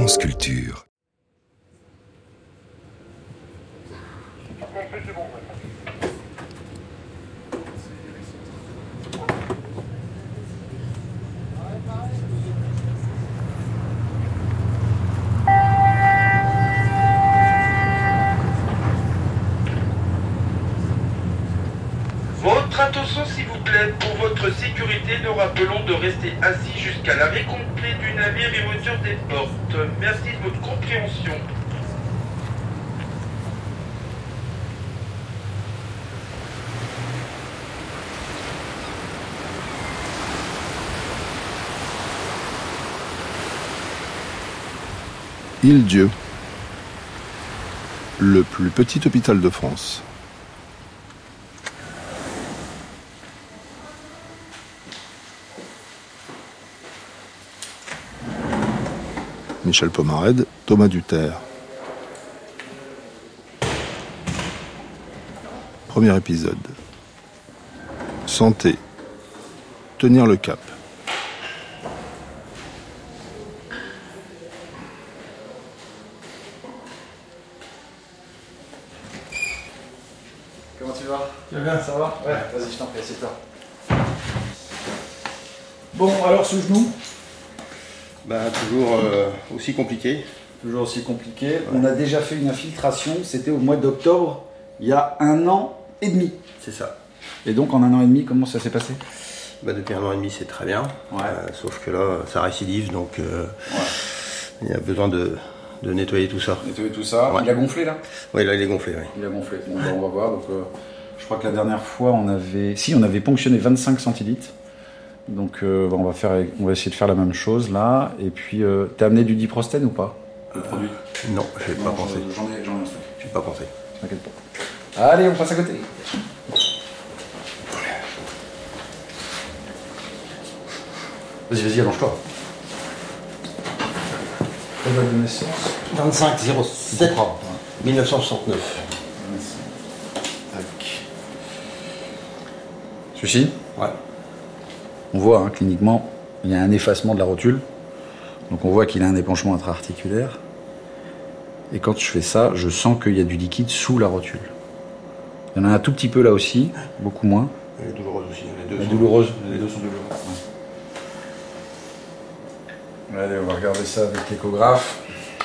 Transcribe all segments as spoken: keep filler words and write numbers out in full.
France Culture. Votre attention s'il vous plaît, pour votre sécurité, nous rappelons de rester assis jusqu'à l'arrêt complet du navire et ouverture des portes. Merci de votre compréhension. Île-Dieu, le plus petit hôpital de France. Michel Pomarède, Thomas Duterre. Premier épisode. Santé. Tenir le cap. Comment tu vas? Tu vas bien? Ça va? Ouais, vas-y, je t'en prie, c'est toi. Bon, alors ce genou? Bah, toujours euh, aussi compliqué. Toujours aussi compliqué. Ouais. On a déjà fait une infiltration, c'était au mois d'octobre, il y a un an et demi. C'est ça. Et donc en un an et demi, comment ça s'est passé? Bah, depuis un an et demi, c'est très bien. Ouais. Euh, sauf que là, ça récidive, donc euh, ouais. il y a besoin de, de nettoyer tout ça. Nettoyer tout ça. Ouais. Il a gonflé là? Oui, là, il est gonflé. Oui. Il a gonflé. Bon, bah, on va voir. Donc, euh, je crois que la dernière fois, on avait, si, on avait ponctionné vingt-cinq centilitres. Donc euh, on va faire, on va essayer de faire la même chose là. Et puis, euh, t'as amené du diprostène ou pas, le euh, produit? Non, j'ai pas pensé. J'en ai, j'en ai un truc. J'ai pas pensé. T'inquiète pas. Allez, on passe à côté. Vas-y, vas-y, allonge-toi. Ta date de naissance? vingt-cinq zéro sept mille neuf cent soixante-neuf. Tac. Celui-ci? Ouais. On voit, hein, cliniquement, il y a un effacement de la rotule. Donc on voit qu'il a un épanchement intra-articulaire. Et quand je fais ça, je sens qu'il y a du liquide sous la rotule. Il y en a un tout petit peu là aussi, beaucoup moins. Elle est douloureuse aussi. Les deux, Elle est sont, douloureuse. Les deux sont douloureux. Ouais. Allez, on va regarder ça avec l'échographe.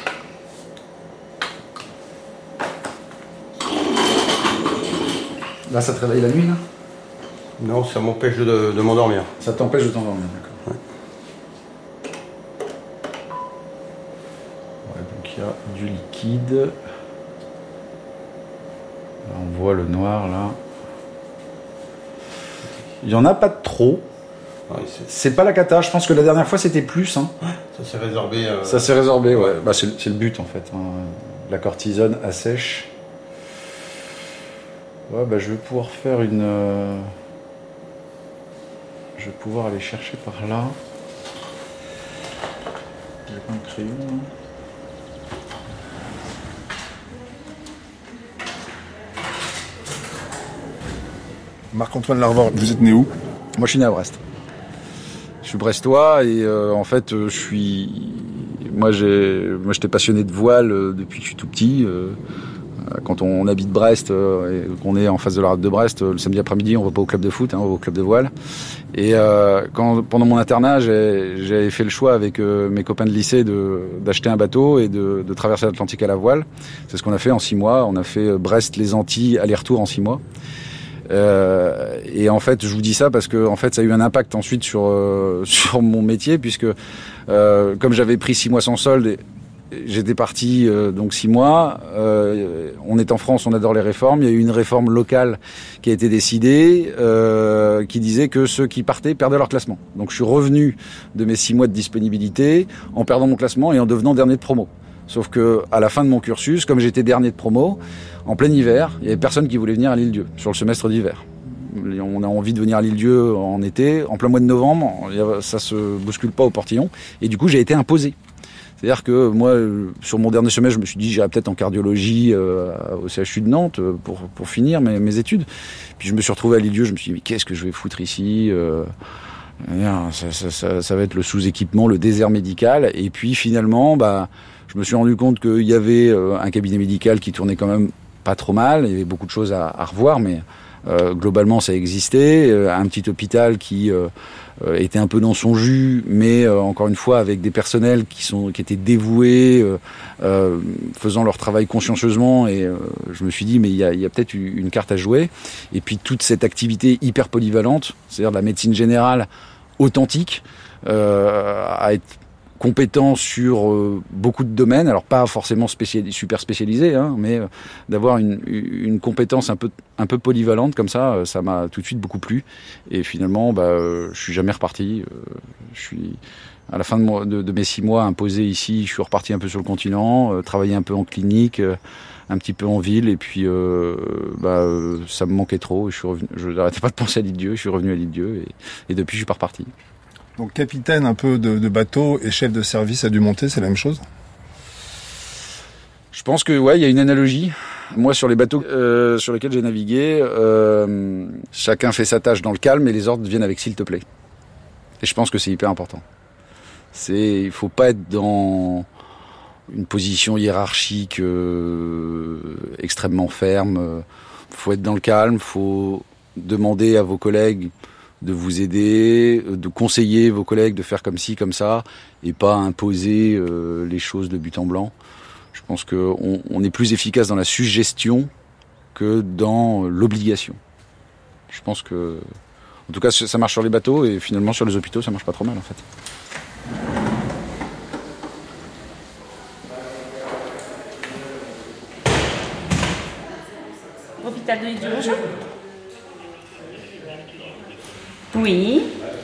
Là, ça te réveille la nuit, là? Non, ça m'empêche de, de m'endormir. Ça t'empêche de t'endormir, d'accord. Ouais. Ouais, donc il y a du liquide. Là, on voit le noir, là. Il n'y en a pas de trop. Ouais, c'est... c'est pas la cata, je pense que la dernière fois c'était plus. Hein. Ouais, ça s'est résorbé. Euh... Ça s'est résorbé, ouais. Bah, c'est, c'est le but en fait. Hein. La cortisone assèche. Ouais, bah, je vais pouvoir faire une. Euh... Je vais pouvoir aller chercher par là. J'ai pas un crayon là. Marc-Antoine Larvor, vous êtes né où? Moi je suis né à Brest. Je suis brestois et euh, en fait euh, je suis. Moi, j'ai... Moi j'étais passionné de voile euh, depuis que je suis tout petit. Euh... Quand on habite Brest euh, et qu'on est en face de la rade de Brest, euh, le samedi après-midi, on va pas au club de foot, hein, on va au club de voile. Et euh, quand, pendant mon internat, j'ai, j'ai fait le choix avec euh, mes copains de lycée de, d'acheter un bateau et de, de traverser l'Atlantique à la voile. C'est ce qu'on a fait en six mois. On a fait Brest, les Antilles, aller-retour en six mois. Euh, et en fait, je vous dis ça parce que en fait, ça a eu un impact ensuite sur euh, sur mon métier, puisque euh, comme j'avais pris six mois sans solde. Et, J'étais parti euh, donc six mois. Euh, on est en France, on adore les réformes. Il y a eu une réforme locale qui a été décidée, euh, qui disait que ceux qui partaient perdaient leur classement. Donc je suis revenu de mes six mois de disponibilité en perdant mon classement et en devenant dernier de promo. Sauf que à la fin de mon cursus, comme j'étais dernier de promo, en plein hiver, il y avait personne qui voulait venir à l'Île-Dieu sur le semestre d'hiver. On a envie de venir à l'Île-Dieu en été, en plein mois de novembre, ça se bouscule pas au portillon. Et du coup, j'ai été imposé. C'est-à-dire que moi, sur mon dernier semestre, je me suis dit j'irai peut-être en cardiologie euh, au C H U de Nantes pour, pour finir mes, mes études. Puis je me suis retrouvé à l'Île-Dieu, je me suis dit mais qu'est-ce que je vais foutre ici euh, Ça, ça, ça, ça va être le sous-équipement, le désert médical. Et puis finalement, bah, je me suis rendu compte qu'il y avait un cabinet médical qui tournait quand même pas trop mal. Il y avait beaucoup de choses à, à revoir, mais euh, globalement, ça existait. Un petit hôpital qui euh, était un peu dans son jus, mais euh, encore une fois avec des personnels qui sont qui étaient dévoués, euh, euh, faisant leur travail consciencieusement. Et euh, je me suis dit, mais il y a, il y a peut-être une carte à jouer. Et puis toute cette activité hyper polyvalente, c'est-à-dire de la médecine générale authentique, euh, à être compétent sur euh, beaucoup de domaines, alors pas forcément spéciali- super spécialisé, hein, mais euh, d'avoir une, une compétence un peu un peu polyvalente comme ça, euh, ça m'a tout de suite beaucoup plu. Et finalement, bah, euh, je suis jamais reparti. Euh, je suis à la fin de, mo- de, de mes six mois imposés ici, je suis reparti un peu sur le continent, euh, travailler un peu en clinique, euh, un petit peu en ville, et puis euh, bah, euh, ça me manquait trop. Et je suis revenu, je n'arrêtais pas de penser à l'Île-Dieu. Je suis revenu à l'Île-Dieu, et, et depuis, je suis pas reparti. Donc capitaine un peu de, de bateau et chef de service à Dumonté, c'est la même chose? Je pense que ouais, il y a une analogie. Moi, sur les bateaux euh, sur lesquels j'ai navigué, euh, chacun fait sa tâche dans le calme et les ordres viennent avec s'il te plaît. Et je pense que c'est hyper important. C'est, il faut pas être dans une position hiérarchique euh, extrêmement ferme. Faut être dans le calme. Faut demander à vos collègues de vous aider, de conseiller vos collègues de faire comme ci, comme ça, et pas imposer euh, les choses de but en blanc. Je pense qu'on on est plus efficace dans la suggestion que dans l'obligation. Je pense que, en tout cas, ça marche sur les bateaux, et finalement sur les hôpitaux, ça marche pas trop mal en fait. Hôpital de l'Île-Dieu, bonjour. Oui.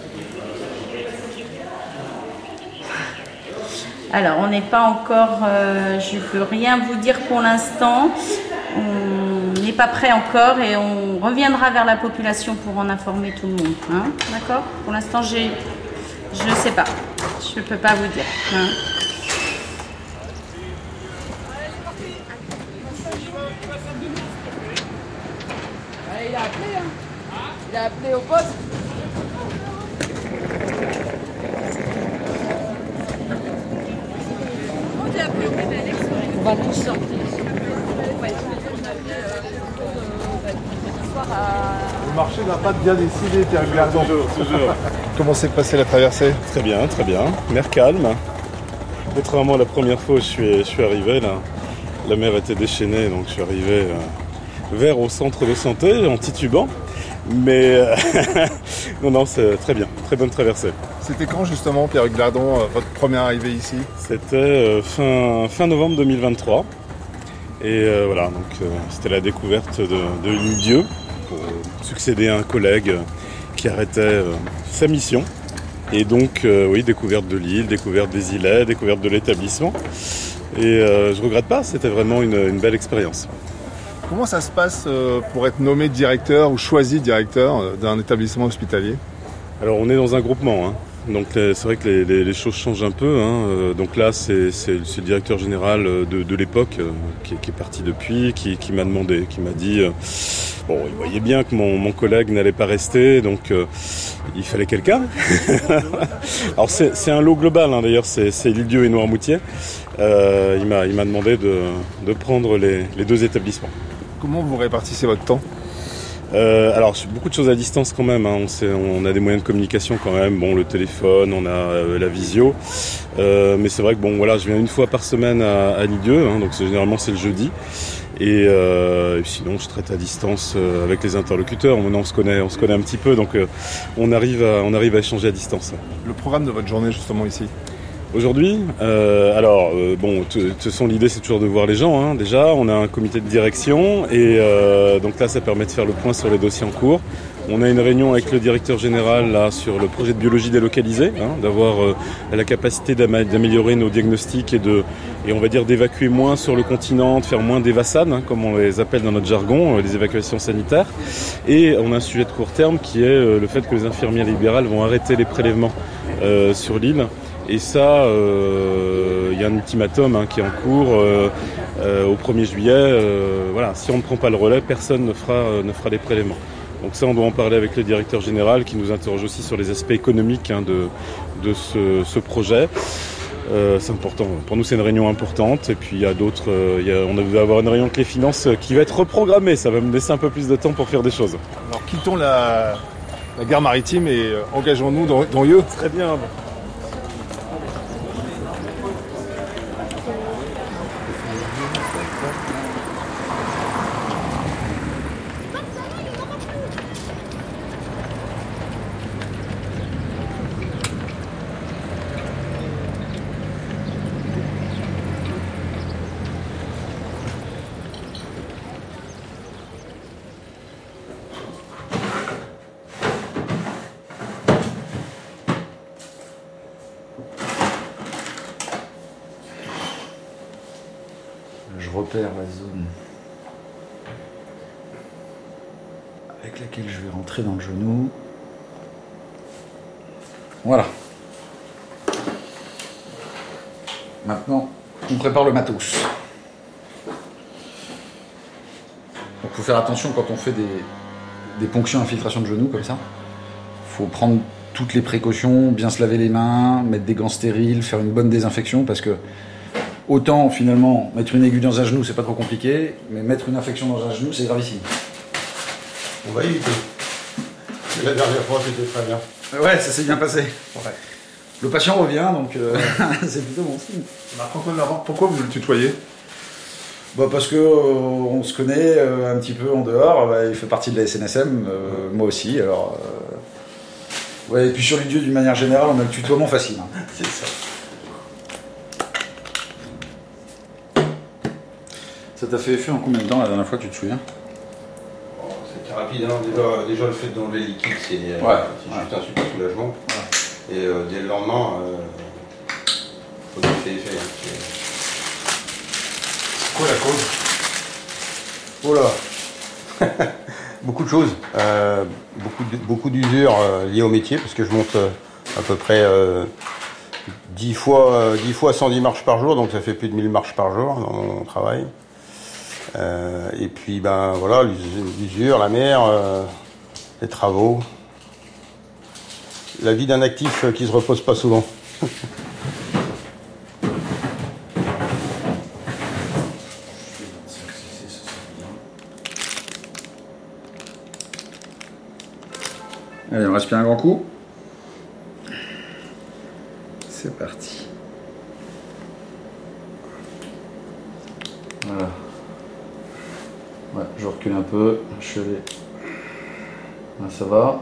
Alors, on n'est pas encore... Euh, je ne peux rien vous dire pour l'instant. On n'est pas prêt encore et on reviendra vers la population pour en informer tout le monde. Hein, d'accord ? Pour l'instant, j'ai, je ne sais pas. Je ne peux pas vous dire. Hein. Il a appelé, hein. Il a appelé au poste. On va tous sortir. Le marché n'a pas bien décidé, Pierre Gardon. Toujours, toujours. Comment s'est passée la traversée? Très bien, très bien. Mer calme. Contrairement à la première fois où je suis, je suis arrivé, là, la mer était déchaînée, donc je suis arrivé euh, vers au centre de santé en titubant. Mais euh, non, non, c'est très bien, très bonne traversée. C'était quand justement, Pierre Gardon, votre première arrivée ici? C'était euh, fin, fin novembre deux mille vingt-trois. Et euh, voilà, donc euh, c'était la découverte de, de l'Île-Dieu pour succéder à un collègue qui arrêtait euh, sa mission. Et donc, euh, oui, découverte de l'île, découverte des îlets, découverte de l'établissement. Et euh, je regrette pas, c'était vraiment une, une belle expérience. Comment ça se passe pour être nommé directeur ou choisi directeur d'un établissement hospitalier? Alors on est dans un groupement, hein. Donc c'est vrai que les, les, les choses changent un peu, hein. Donc là c'est, c'est, c'est le directeur général de, de l'époque qui, qui est parti depuis, qui, qui m'a demandé, qui m'a dit euh, bon, il voyait bien que mon, mon collègue n'allait pas rester, donc euh, il fallait quelqu'un. Alors c'est, c'est un lot global, hein, d'ailleurs, c'est, c'est l'Île-Dieu et Noirmoutier. Euh, il m'a, il m'a demandé de, de prendre les, les deux établissements. Comment vous répartissez votre temps? Euh, alors beaucoup de choses à distance quand même, hein. on, sait, on a des moyens de communication quand même, bon, le téléphone, on a euh, la visio, euh, mais c'est vrai que bon voilà, je viens une fois par semaine à, à l'Île-Dieu, hein, donc c'est, généralement c'est le jeudi, et, euh, et sinon je traite à distance euh, avec les interlocuteurs. Maintenant on se connaît, on se connaît un petit peu, donc euh, on arrive à, on arrive à échanger à distance. Le programme de votre journée justement ici? Aujourd'hui, euh, alors euh, bon, de toute façon l'idée c'est toujours de voir les gens, hein. Déjà on a un comité de direction et euh, donc là ça permet de faire le point sur les dossiers en cours. On a une réunion avec le directeur général là sur le projet de biologie délocalisée, hein, d'avoir euh, la capacité d'am- d'améliorer nos diagnostics et de et on va dire d'évacuer moins sur le continent, de faire moins d'évassades, hein, comme on les appelle dans notre jargon, euh, les évacuations sanitaires. Et on a un sujet de court terme qui est euh, le fait que les infirmières libérales vont arrêter les prélèvements euh, sur l'île. Et ça, il euh, y a un ultimatum hein, qui est en cours euh, euh, au premier juillet. Euh, voilà, si on ne prend pas le relais, personne ne fera, euh, ne fera des prélèvements. Donc ça, on doit en parler avec le directeur général qui nous interroge aussi sur les aspects économiques hein, de, de ce, ce projet. Euh, c'est important. Pour nous, c'est une réunion importante. Et puis, il y a d'autres... Euh, il y a, on va avoir une réunion avec les finances qui va être reprogrammée. Ça va me laisser un peu plus de temps pour faire des choses. Alors, quittons la, la gare maritime et euh, engageons-nous dans, dans Yeux. Très bien. Je repère la zone avec laquelle je vais rentrer dans le genou. Voilà. Maintenant, on prépare le matos. Donc, faut faire attention quand on fait des, des ponctions infiltration de genou comme ça. Faut prendre toutes les précautions, bien se laver les mains, mettre des gants stériles, faire une bonne désinfection parce que autant finalement mettre une aiguille dans un genou c'est pas trop compliqué, mais mettre une infection dans un genou c'est gravissime. On va éviter. La dernière fois c'était très bien. Ouais, ça s'est bien passé. Ouais. Le patient revient donc euh, c'est plutôt bon signe. Marc-Antoine Lavant, pourquoi vous le tutoyez? Bah parce que euh, on se connaît euh, un petit peu en dehors, bah, il fait partie de la S N S M, euh, moi aussi, alors euh... ouais, et puis sur les dieux d'une manière générale on a le tutoiement facile. Hein. C'est ça. Ça t'a fait effet en combien de temps la dernière fois que tu te souviens? Oh, c'était rapide, hein. déjà, déjà le fait d'enlever le liquide c'est, euh, ouais. c'est ouais. juste un super soulagement. Ouais. Et euh, dès le lendemain, euh, faut que ça fait effet. Hein. C'est... C'est quoi la cause? Oh là. Beaucoup de choses. Euh, beaucoup, de, beaucoup d'usures euh, liées au métier, parce que je monte euh, à peu près euh, dix fois, dix fois cent dix marches par jour, donc ça fait plus de mille marches par jour dans mon travail. Euh, et puis ben voilà, l'usure, la mer, euh, les travaux. La vie d'un actif qui se repose pas souvent. Allez, on respire un grand coup. C'est parti. Voilà. Ouais, je recule un peu. Je suis allé. Là, ça va.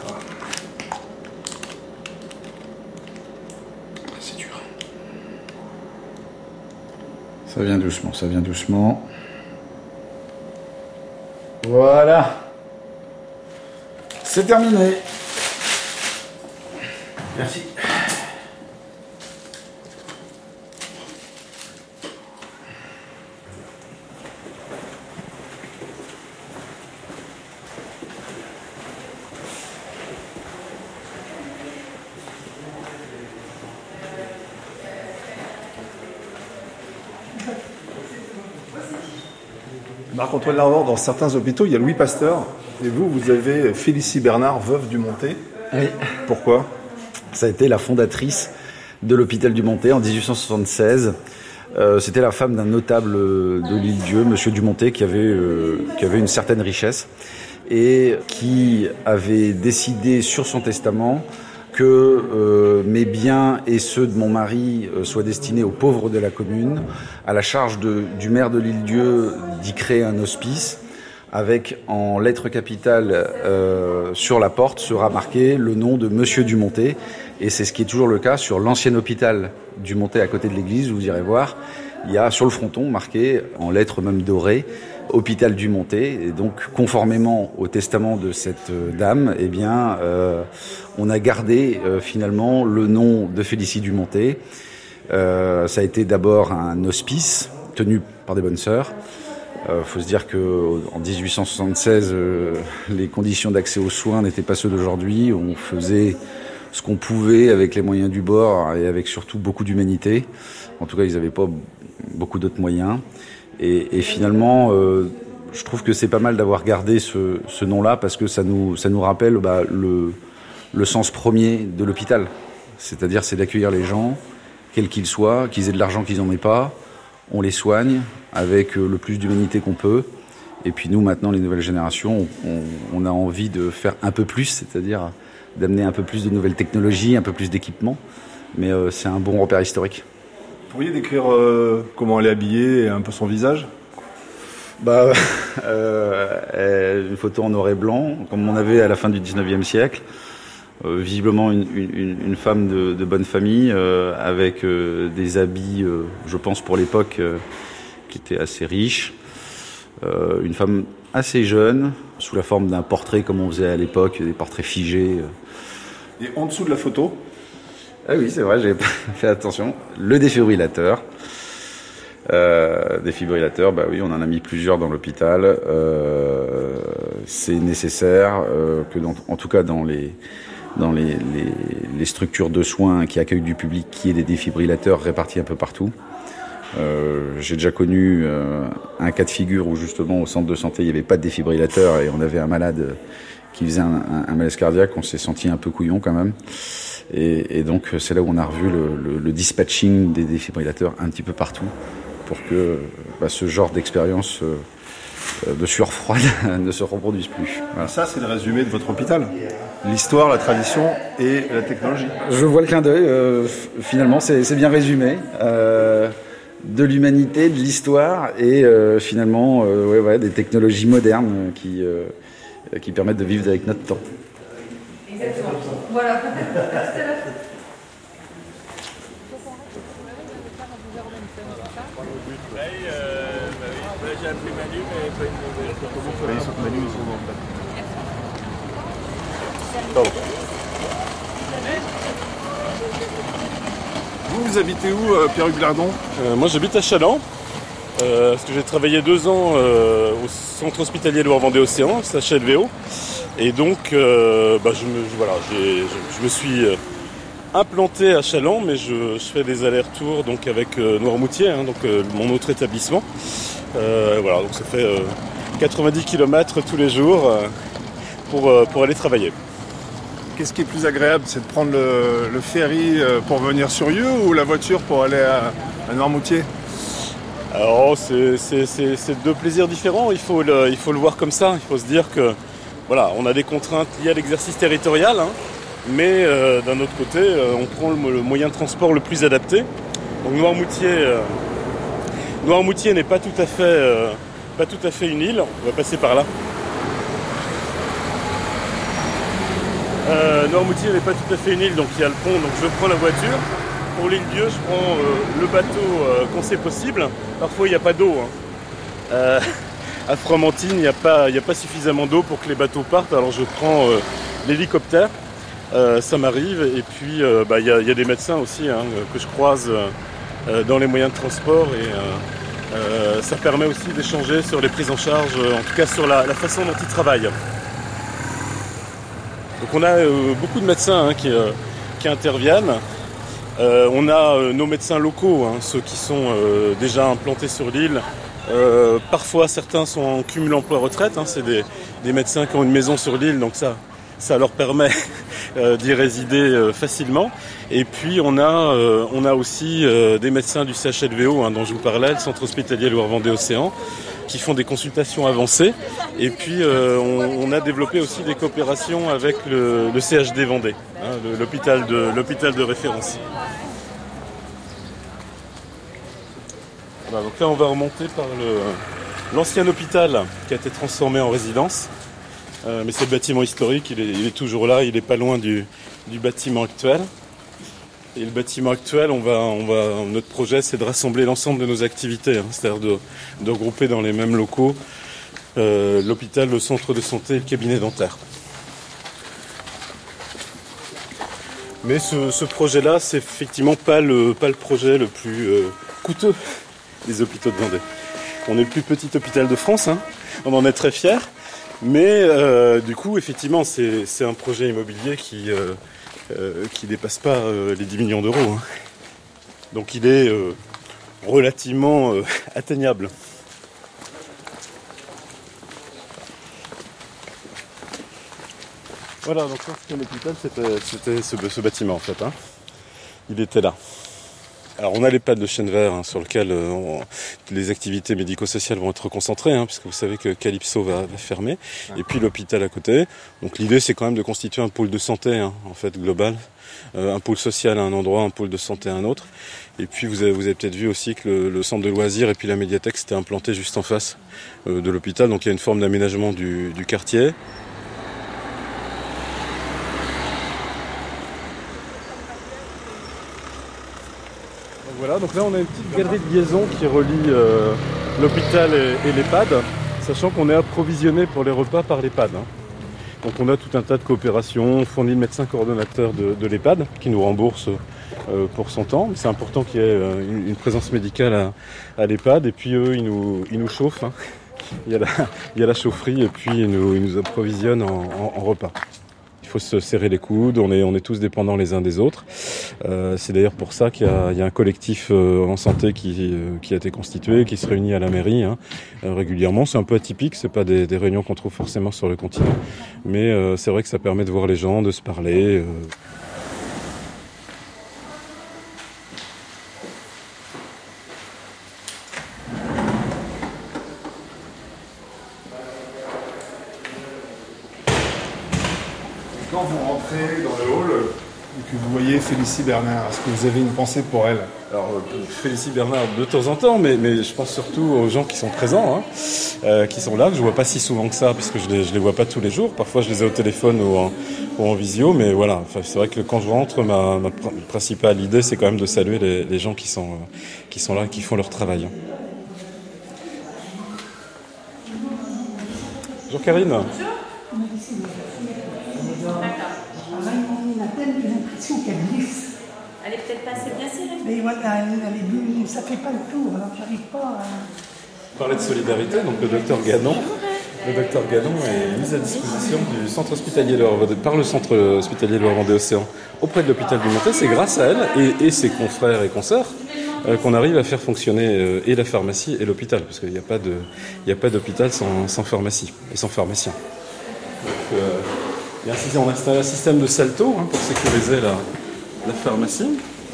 C'est dur. Ça vient doucement, ça vient doucement. Voilà. C'est terminé. Merci. Marc-Antoine Lavant, dans certains hôpitaux, il y a Louis Pasteur. Et vous, vous avez Félicie Bernard, veuve du Montet. Oui. Pourquoi? Ça a été la fondatrice de l'hôpital du Montet en dix-huit cent soixante-seize. Euh, c'était la femme d'un notable de l'Île-Dieu, Monsieur Dumontet, qui avait, euh, qui avait une certaine richesse et qui avait décidé sur son testament que euh, mes biens et ceux de mon mari euh, soient destinés aux pauvres de la commune, à la charge de, du maire de l'Île-Dieu d'y créer un hospice, avec en lettres capitales euh, sur la porte sera marqué le nom de Monsieur Dumontet, et c'est ce qui est toujours le cas sur l'ancien hôpital du Montet à côté de l'église, vous irez voir, il y a sur le fronton marqué en lettres même dorées hôpital du Montet, et donc conformément au testament de cette dame, eh bien euh, on a gardé euh, finalement le nom de Félicie du Montet. Euh, ça a été d'abord un hospice tenu par des bonnes sœurs. Il euh, faut se dire qu'en dix-huit cent soixante-seize, euh, les conditions d'accès aux soins n'étaient pas ceux d'aujourd'hui. On faisait ce qu'on pouvait avec les moyens du bord et avec surtout beaucoup d'humanité. En tout cas, ils n'avaient pas beaucoup d'autres moyens. Et, et finalement, euh, je trouve que c'est pas mal d'avoir gardé ce, ce nom-là parce que ça nous, ça nous rappelle bah, le, le sens premier de l'hôpital. C'est-à-dire, c'est d'accueillir les gens, quels qu'ils soient, qu'ils aient de l'argent, qu'ils n'en aient pas. On les soigne avec le plus d'humanité qu'on peut. Et puis nous, maintenant, les nouvelles générations, on, on a envie de faire un peu plus, c'est-à-dire d'amener un peu plus de nouvelles technologies, un peu plus d'équipements. Mais euh, c'est un bon repère historique. Vous pourriez décrire euh, comment elle est habillée et un peu son visage ? Bah, euh, une photo en noir et blanc, comme on avait à la fin du dix-neuvième siècle. Euh, visiblement une, une, une femme de, de bonne famille, euh, avec euh, des habits, euh, je pense pour l'époque, euh, qui étaient assez riches. Euh, une femme assez jeune, sous la forme d'un portrait comme on faisait à l'époque, des portraits figés. Et en dessous de la photo ? Ah oui, c'est vrai, j'ai fait attention. Le défibrillateur. Euh, défibrillateur, bah oui, on en a mis plusieurs dans l'hôpital. Euh, c'est nécessaire euh, que, dans, en tout cas, dans les dans les, les, les structures de soins qui accueillent du public, qu'il y ait des défibrillateurs répartis un peu partout. Euh, j'ai déjà connu euh, un cas de figure où justement au centre de santé il n'y avait pas de défibrillateur et on avait un malade qui faisait un, un, un malaise cardiaque. On s'est senti un peu couillon quand même. Et, et donc c'est là où on a revu le, le, le dispatching des défibrillateurs un petit peu partout pour que bah, ce genre d'expérience euh, de sueur froide ne se reproduise plus. Voilà. Ça, c'est le résumé de votre hôpital. L'histoire, la tradition et la technologie. Je vois le clin d'œil. Euh, finalement, c'est, c'est bien résumé. Euh, de l'humanité, de l'histoire et euh, finalement euh, ouais, ouais, des technologies modernes qui, euh, qui permettent de vivre avec notre temps. Exactement. Voilà. Vous, vous habitez où, euh, Pierre-Hugues Lardon ? euh, Moi, j'habite à Chaland, euh, parce que j'ai travaillé deux ans euh, au centre hospitalier Loire-Vendée-Océan, C H L V O. Et donc, euh, bah, je, me, voilà, j'ai, je, je me suis euh, implanté à Chaland, mais je, je fais des allers-retours donc, avec euh, Noirmoutier, hein, donc, euh, mon autre établissement. Euh, voilà, donc ça fait euh, quatre-vingt-dix kilomètres tous les jours euh, pour, euh, pour aller travailler. Qu'est-ce qui est plus agréable ? C'est de prendre le, le ferry pour venir sur Yeux ou la voiture pour aller à, à Noirmoutier ? Alors, c'est, c'est, c'est, c'est deux plaisirs différents. Il faut, le, il faut le voir comme ça. Il faut se dire que voilà, on a des contraintes liées à l'exercice territorial, hein, mais euh, d'un autre côté, euh, on prend le, le moyen de transport le plus adapté. Donc Noirmoutier, euh, Noirmoutier n'est pas tout à fait, euh, pas tout à fait une île. On va passer par là. Euh, Noirmoutier n'est pas tout à fait une île, donc il y a le pont, donc je prends la voiture. Pour l'île Dieu, je prends euh, le bateau euh, quand c'est possible. Parfois, il n'y a pas d'eau. Hein. Euh, à Fromentine, il n'y a pas, il n'y a pas suffisamment d'eau pour que les bateaux partent. Alors, je prends euh, l'hélicoptère. Euh, ça m'arrive. Et puis, euh, bah, il y a, il y a des médecins aussi hein, que je croise euh, dans les moyens de transport. Et euh, euh, ça permet aussi d'échanger sur les prises en charge, en tout cas sur la, la façon dont ils travaillent. Donc on a euh, beaucoup de médecins hein, qui, euh, qui interviennent. Euh, on a euh, nos médecins locaux, hein, ceux qui sont euh, déjà implantés sur l'île. Euh, parfois certains sont en cumul emploi-retraite. Hein, c'est des, des médecins qui ont une maison sur l'île, donc ça, ça leur permet euh, d'y résider euh, facilement. Et puis on a, euh, on a aussi euh, des médecins du C H L V O hein, dont je vous parlais, le centre hospitalier Loire-Vendée-Océan, qui font des consultations avancées. Et puis euh, on, on a développé aussi des coopérations avec le, le C H D Vendée, hein, le, l'hôpital de, l'hôpital de référence. Voilà, donc là on va remonter par le, l'ancien hôpital qui a été transformé en résidence. Euh, mais c'est le bâtiment historique, il est, il est toujours là, il n'est pas loin du, du bâtiment actuel. Et le bâtiment actuel, on va, on va, notre projet, c'est de rassembler l'ensemble de nos activités, hein, c'est-à-dire de, de regrouper dans les mêmes locaux euh, l'hôpital, le centre de santé et le cabinet dentaire. Mais ce, ce projet-là, c'est effectivement pas le, pas le projet le plus euh, coûteux des hôpitaux de Vendée. On est le plus petit hôpital de France, hein, on en est très fiers, mais euh, du coup, effectivement, c'est, c'est un projet immobilier qui... Euh, Euh, qui ne dépasse pas euh, les dix millions d'euros. Hein. Donc il est euh, relativement euh, atteignable. Voilà, donc l'ancien hôpital, c'était, c'était ce, ce bâtiment en fait. Hein. Il était là. Alors on a l'EHPAD de Chêne-Vert hein, sur lequel euh, on, les activités médico-sociales vont être concentrées, hein, puisque vous savez que Calypso va, va fermer, et puis l'hôpital à côté. Donc l'idée c'est quand même de constituer un pôle de santé hein, en fait global, euh, un pôle social à un endroit, un pôle de santé à un autre. Et puis vous avez, vous avez peut-être vu aussi que le, le centre de loisirs et puis la médiathèque s'étaient implantés juste en face euh, de l'hôpital. Donc il y a une forme d'aménagement du, du quartier. Voilà, donc là on a une petite galerie de liaison qui relie euh, l'hôpital et, et l'EHPAD, sachant qu'on est approvisionné pour les repas par l'EHPAD. Hein. Donc on a tout un tas de coopérations, on fournit le médecin coordonnateur de, de l'EHPAD qui nous rembourse euh, pour son temps. C'est important qu'il y ait euh, une, une présence médicale à, à l'EHPAD et puis eux ils nous, ils nous chauffent. Hein. Il y a la, il y a la chaufferie et puis ils nous, ils nous approvisionnent en, en, en repas. Il faut se serrer les coudes, on est, on est tous dépendants les uns des autres. Euh, c'est d'ailleurs pour ça qu'il y a, il y a un collectif euh, en santé qui, euh, qui a été constitué, qui se réunit à la mairie hein, euh, régulièrement. C'est un peu atypique, c'est pas des, des réunions qu'on trouve forcément sur le continent, mais euh, c'est vrai que ça permet de voir les gens, de se parler. Euh. Quand vous rentrez dans le hall et que vous voyez Félicie Bernard, est-ce que vous avez une pensée pour elle? Alors, Félicie Bernard de temps en temps, mais, mais je pense surtout aux gens qui sont présents, hein, euh, qui sont là, que je ne vois pas si souvent que ça, puisque je ne les, je les vois pas tous les jours. Parfois, je les ai au téléphone ou en, ou en visio, mais voilà. Enfin, c'est vrai que quand je rentre, ma, ma principale idée, c'est quand même de saluer les, les gens qui sont, euh, qui sont là, qui font leur travail. Bonjour Karine. Bonjour. On a peine l'impression qu'elle glisse. Elle est peut-être pas assez bien serrée. Mais voilà, elle, elle est, ça fait pas le tour, alors j'arrive pas à... Parler de solidarité, donc le docteur Ganon, le docteur Ganon est mis à disposition du centre hospitalier Loire-Vendée, par le centre hospitalier Loire-Vendée Océan, auprès de l'hôpital du Montet. C'est grâce à elle et, et ses confrères et consoeurs euh, qu'on arrive à faire fonctionner euh, et la pharmacie et l'hôpital, parce qu'il n'y a pas de, il n'y a pas d'hôpital sans, sans pharmacie et sans pharmacien. Donc, euh, il y a un, on a installé un système de salto hein, pour sécuriser la, la pharmacie.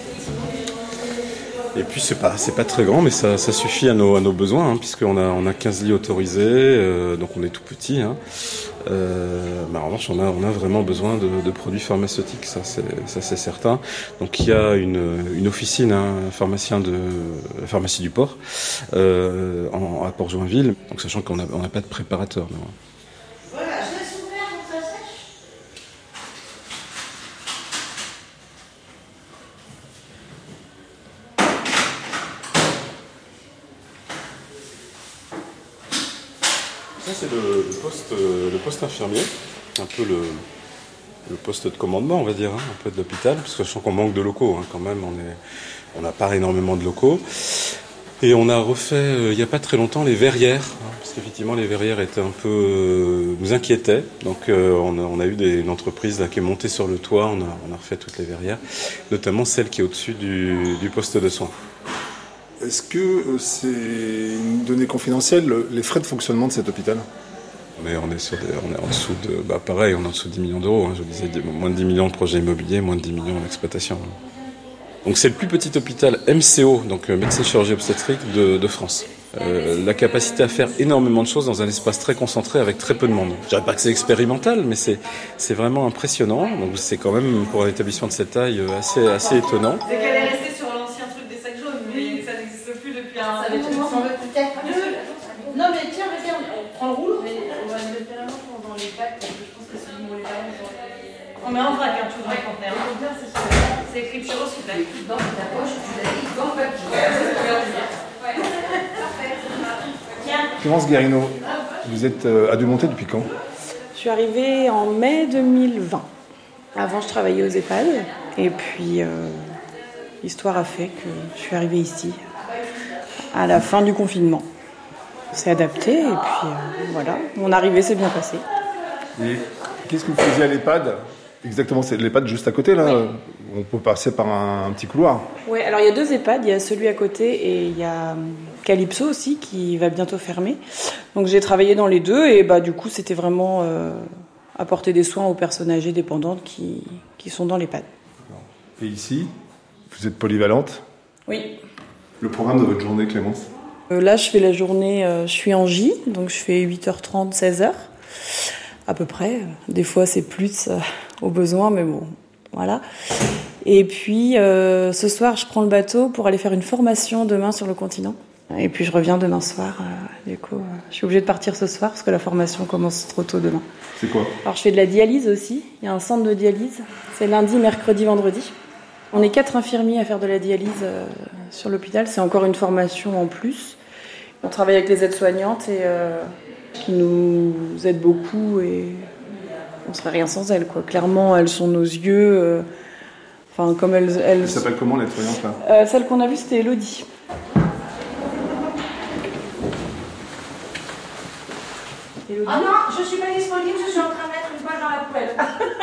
Et puis c'est pas c'est pas très grand, mais ça, ça suffit à nos à nos besoins, hein, puisqu'on a on a quinze lits autorisés, euh, donc on est tout petit. Hein. Euh, mais en revanche, on a on a vraiment besoin de, de produits pharmaceutiques, ça c'est ça c'est certain. Donc il y a une une officine, hein, un pharmacien de la pharmacie du Port euh, en, à Port-Joinville. Donc sachant qu'on a on n'a pas de préparateur. Non. Ça, c'est le, le, poste, le poste infirmier, un peu le, le poste de commandement, on va dire, hein, un peu de l'hôpital, parce que je sens qu'on manque de locaux, hein, quand même, on est, on n'a pas énormément de locaux. Et on a refait, euh, il n'y a pas très longtemps, les verrières, hein, parce qu'effectivement, les verrières étaient un peu, euh, nous inquiétaient. Donc, euh, on, a, on a eu des, une entreprise là, qui est montée sur le toit, on a, on a refait toutes les verrières, notamment celle qui est au-dessus du, du poste de soins. Est-ce que c'est une donnée confidentielle, les frais de fonctionnement de cet hôpital? Mais on est sur des, on est en dessous de, bah pareil, on est en dessous de dix millions d'euros. Hein, je disais, moins de dix millions de projets immobiliers, moins de dix millions d'exploitation. Donc c'est le plus petit hôpital M C O, donc médecine chirurgie obstétrique de, de France. Euh, la capacité à faire énormément de choses dans un espace très concentré avec très peu de monde. Je dirais pas que c'est expérimental, mais c'est c'est vraiment impressionnant. Donc c'est quand même pour un établissement de cette taille assez assez étonnant. C'est qu'elle est restée sur l'ancien truc des sacs jaunes, mais ça n'existe plus depuis un. Ça moment. Peut-être deux. Non mais tiens, regarde, on prend le rouleau. Mais on va le faire dans les bacs, parce que je pense que c'est bon les bacs. On met en vrac un tout vrai conteneur. C'est écrit sur le super. Dans ta poche, tu l'as dit, dans le papier. Ouais. Parfait. Tiens. Clémence Guérino, vous êtes à Dumontet depuis quand? Je suis arrivée en mai deux mille vingt. Avant, je travaillais aux EHPAD. Et puis, euh, l'histoire a fait que je suis arrivée ici, à la fin du confinement. C'est adapté, et puis euh, voilà. Mon arrivée s'est bien passée. Et qu'est-ce que vous faisiez à l'EHPAD? Exactement, c'est l'EHPAD juste à côté, là. Oui. On peut passer par un, un petit couloir. Oui, alors il y a deux EHPAD. Il y a celui à côté et il y a Calypso aussi, qui va bientôt fermer. Donc j'ai travaillé dans les deux, et bah, du coup, c'était vraiment... Euh, apporter des soins aux personnes âgées dépendantes qui, qui sont dans l'EHPAD. Et ici, vous êtes polyvalente? Oui. Le programme de votre journée, Clémence? euh, Là, je fais la journée, euh, je suis en J, donc je fais huit heures trente, seize heures, à peu près. Des fois, c'est plus euh, au besoin, mais bon, voilà. Et puis, euh, ce soir, je prends le bateau pour aller faire une formation demain sur le continent. Et puis, je reviens demain soir. Euh, du coup, euh, je suis obligée de partir ce soir parce que la formation commence trop tôt demain. C'est quoi? Alors, je fais de la dialyse aussi. Il y a un centre de dialyse. C'est lundi, mercredi, vendredi. On est quatre infirmiers à faire de la dialyse euh, sur l'hôpital. C'est encore une formation en plus. On travaille avec les aides-soignantes et euh, qui nous aident beaucoup et on ne serait rien sans elles, quoi. Clairement, elles sont nos yeux. Euh, Enfin, comme elles, elles... Elle s'appelle comment, l'aide-soignante, là? euh, Celle qu'on a vue, c'était Elodie. Elodie. Ah non, je suis pas disponible, je suis en train de mettre une poche dans la poubelle.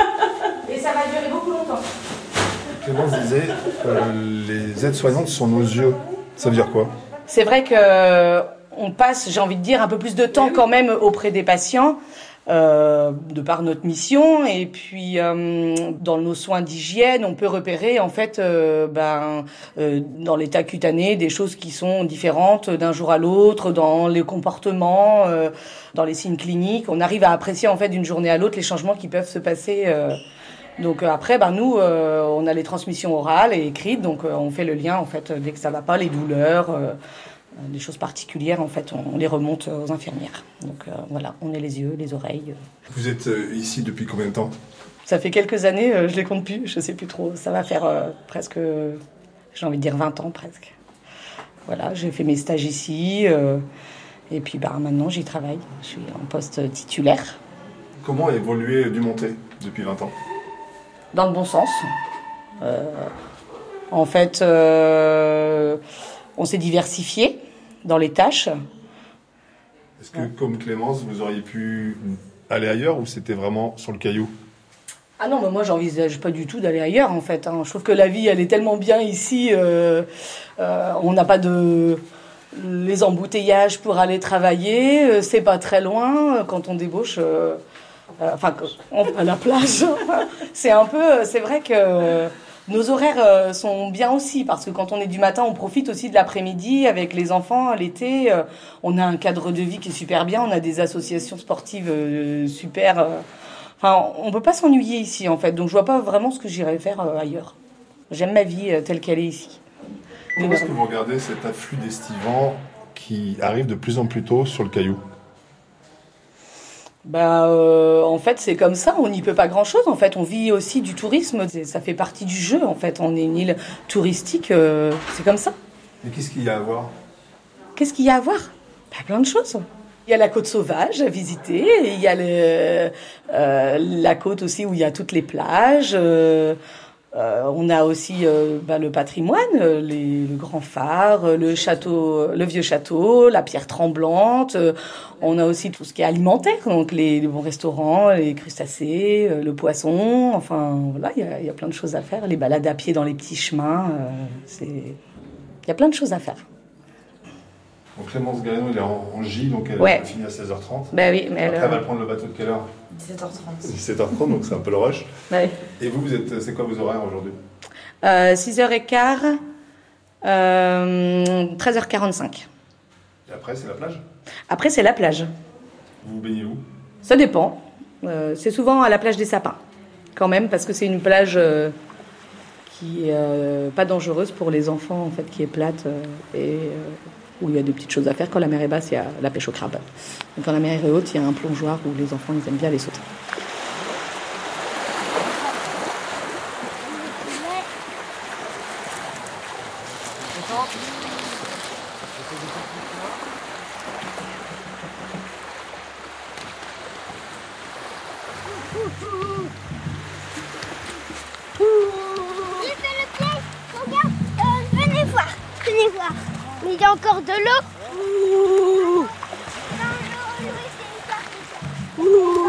Et ça va durer beaucoup longtemps. Clémence disait, euh, les aides-soignantes sont nos yeux. Ça veut dire quoi? C'est vrai qu'on passe, j'ai envie de dire, un peu plus de temps quand même auprès des patients. Euh, de par notre mission, et puis euh, dans nos soins d'hygiène, on peut repérer en fait euh, ben, euh, dans l'état cutané des choses qui sont différentes d'un jour à l'autre, dans les comportements, euh, dans les signes cliniques. On arrive à apprécier en fait d'une journée à l'autre les changements qui peuvent se passer. Euh, donc euh, après, ben, nous, euh, on a les transmissions orales et écrites, donc euh, on fait le lien en fait dès que ça va pas, les douleurs. Euh, Des choses particulières, en fait, on les remonte aux infirmières. Donc euh, voilà, on est les yeux, les oreilles. Vous êtes euh, ici depuis combien de temps? Ça fait quelques années, euh, je les compte plus, je sais plus trop. Ça va faire euh, presque, euh, j'ai envie de dire vingt ans presque. Voilà, j'ai fait mes stages ici, euh, et puis bah, maintenant j'y travaille. Je suis en poste titulaire. Comment a évolué Dumontet depuis vingt ans? Dans le bon sens. Euh, en fait... Euh, On s'est diversifié dans les tâches. Est-ce que, comme Clémence, vous auriez pu aller ailleurs ou c'était vraiment sur le caillou? Ah non, mais moi, j'envisage pas du tout d'aller ailleurs, en fait. Hein. Je trouve que la vie, elle est tellement bien ici. Euh, euh, on n'a pas de... les embouteillages pour aller travailler. Euh, c'est pas très loin. Quand on débauche... Euh, euh, enfin, on va à la plage. c'est un peu... C'est vrai que... Nos horaires sont bien aussi, parce que quand on est du matin, on profite aussi de l'après-midi avec les enfants, l'été. On a un cadre de vie qui est super bien, on a des associations sportives super. Enfin, on ne peut pas s'ennuyer ici, en fait. Donc, je vois pas vraiment ce que j'irais faire ailleurs. J'aime ma vie telle qu'elle est ici. Comment est-ce que vous regardez cet afflux d'estivants qui arrive de plus en plus tôt sur le caillou? Bah, euh, en fait, c'est comme ça. On n'y peut pas grand-chose. En fait, on vit aussi du tourisme. C'est, ça fait partie du jeu. En fait, on est une île touristique. Euh, c'est comme ça. Mais qu'est-ce qu'il y a à voir? Qu'est-ce qu'il y a à voir? Bah, plein de choses. Il y a la côte sauvage à visiter. Il y a le, euh, la côte aussi où il y a toutes les plages. Euh, Euh, on a aussi euh, bah, le patrimoine, les, le grand phare, le château, le vieux château, la pierre tremblante. Euh, on a aussi tout ce qui est alimentaire, donc les, les bons restaurants, les crustacés, euh, le poisson. Enfin, voilà, il y a, y a plein de choses à faire. Les balades à pied dans les petits chemins, euh, c'est, il y a plein de choses à faire. Donc Clémence Galleno, elle est en, en J, donc elle ouais. va finir à seize heures trente. Bah oui, mais après, elle, elle va prendre le bateau de quelle heure? dix-sept heures trente. dix-sept heures trente, donc c'est un peu le rush. Ouais. Et vous, vous êtes, c'est quoi vos horaires aujourd'hui? euh, six heures quinze, euh, treize heures quarante-cinq. Et après, c'est la plage? Après, c'est la plage. Vous vous baignez où? Ça dépend. Euh, c'est souvent à la plage des Sapins, quand même, parce que c'est une plage euh, qui est euh, pas dangereuse pour les enfants, en fait, qui est plate euh, et euh, où il y a des petites choses à faire. Quand la mer est basse, il y a la pêche au crabe. Et quand la mer est haute, il y a un plongeoir où les enfants, ils aiment bien aller sauter. Il fait le piège. Regarde, euh, venez voir, venez voir. Mais il y a encore de l'eau. Ouh. Non, l'eau, l'eau, c'est une carte. Ouh.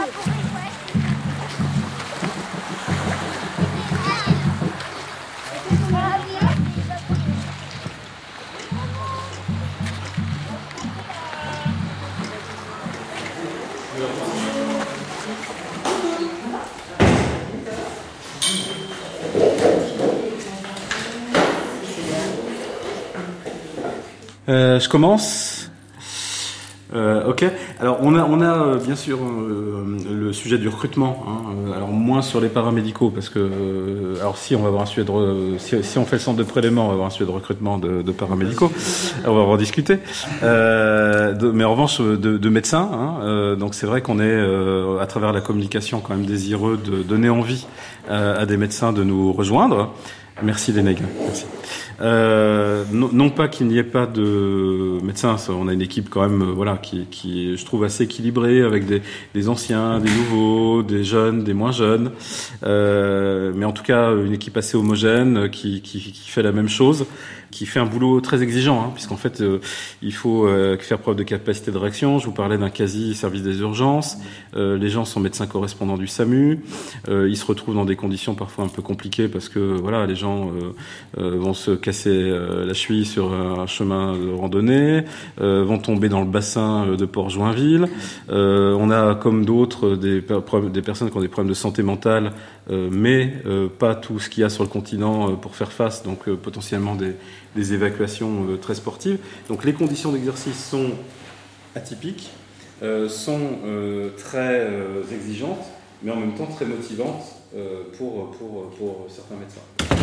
Euh, je commence. Euh, ok. Alors on a, on a euh, bien sûr euh, le sujet du recrutement. Hein, alors moins sur les paramédicaux parce que, euh, alors si on va avoir un sujet de, re, si, si on fait le centre de prélèvement, on va avoir un sujet de recrutement de, de paramédicaux. On va en discuter. Euh, de, mais en revanche de, de médecins. Hein, euh, donc c'est vrai qu'on est euh, à travers la communication quand même désireux de donner envie euh, à des médecins de nous rejoindre. Merci Lénègue. Merci. Euh, non, non pas qu'il n'y ait pas de médecins, on a une équipe quand même, voilà, qui, qui je trouve assez équilibrée avec des, des anciens, des nouveaux, des jeunes, des moins jeunes, euh, mais en tout cas une équipe assez homogène qui, qui, qui fait la même chose, qui fait un boulot très exigeant, hein, puisqu'en fait euh, il faut euh, faire preuve de capacité de réaction. Je vous parlais d'un quasi service des urgences. Euh, les gens sont médecins correspondants du SAMU. Euh, ils se retrouvent dans des conditions parfois un peu compliquées parce que voilà, les gens euh, euh, vont se casser euh, la cheville sur un chemin de randonnée, euh, vont tomber dans le bassin de Port-Joinville. Euh, on a comme d'autres des, des personnes qui ont des problèmes de santé mentale, euh, mais euh, pas tout ce qu'il y a sur le continent euh, pour faire face, donc euh, potentiellement des des évacuations euh, très sportives. Donc les conditions d'exercice sont atypiques, euh, sont euh, très euh, exigeantes, mais en même temps très motivantes euh, pour, pour, pour certains médecins.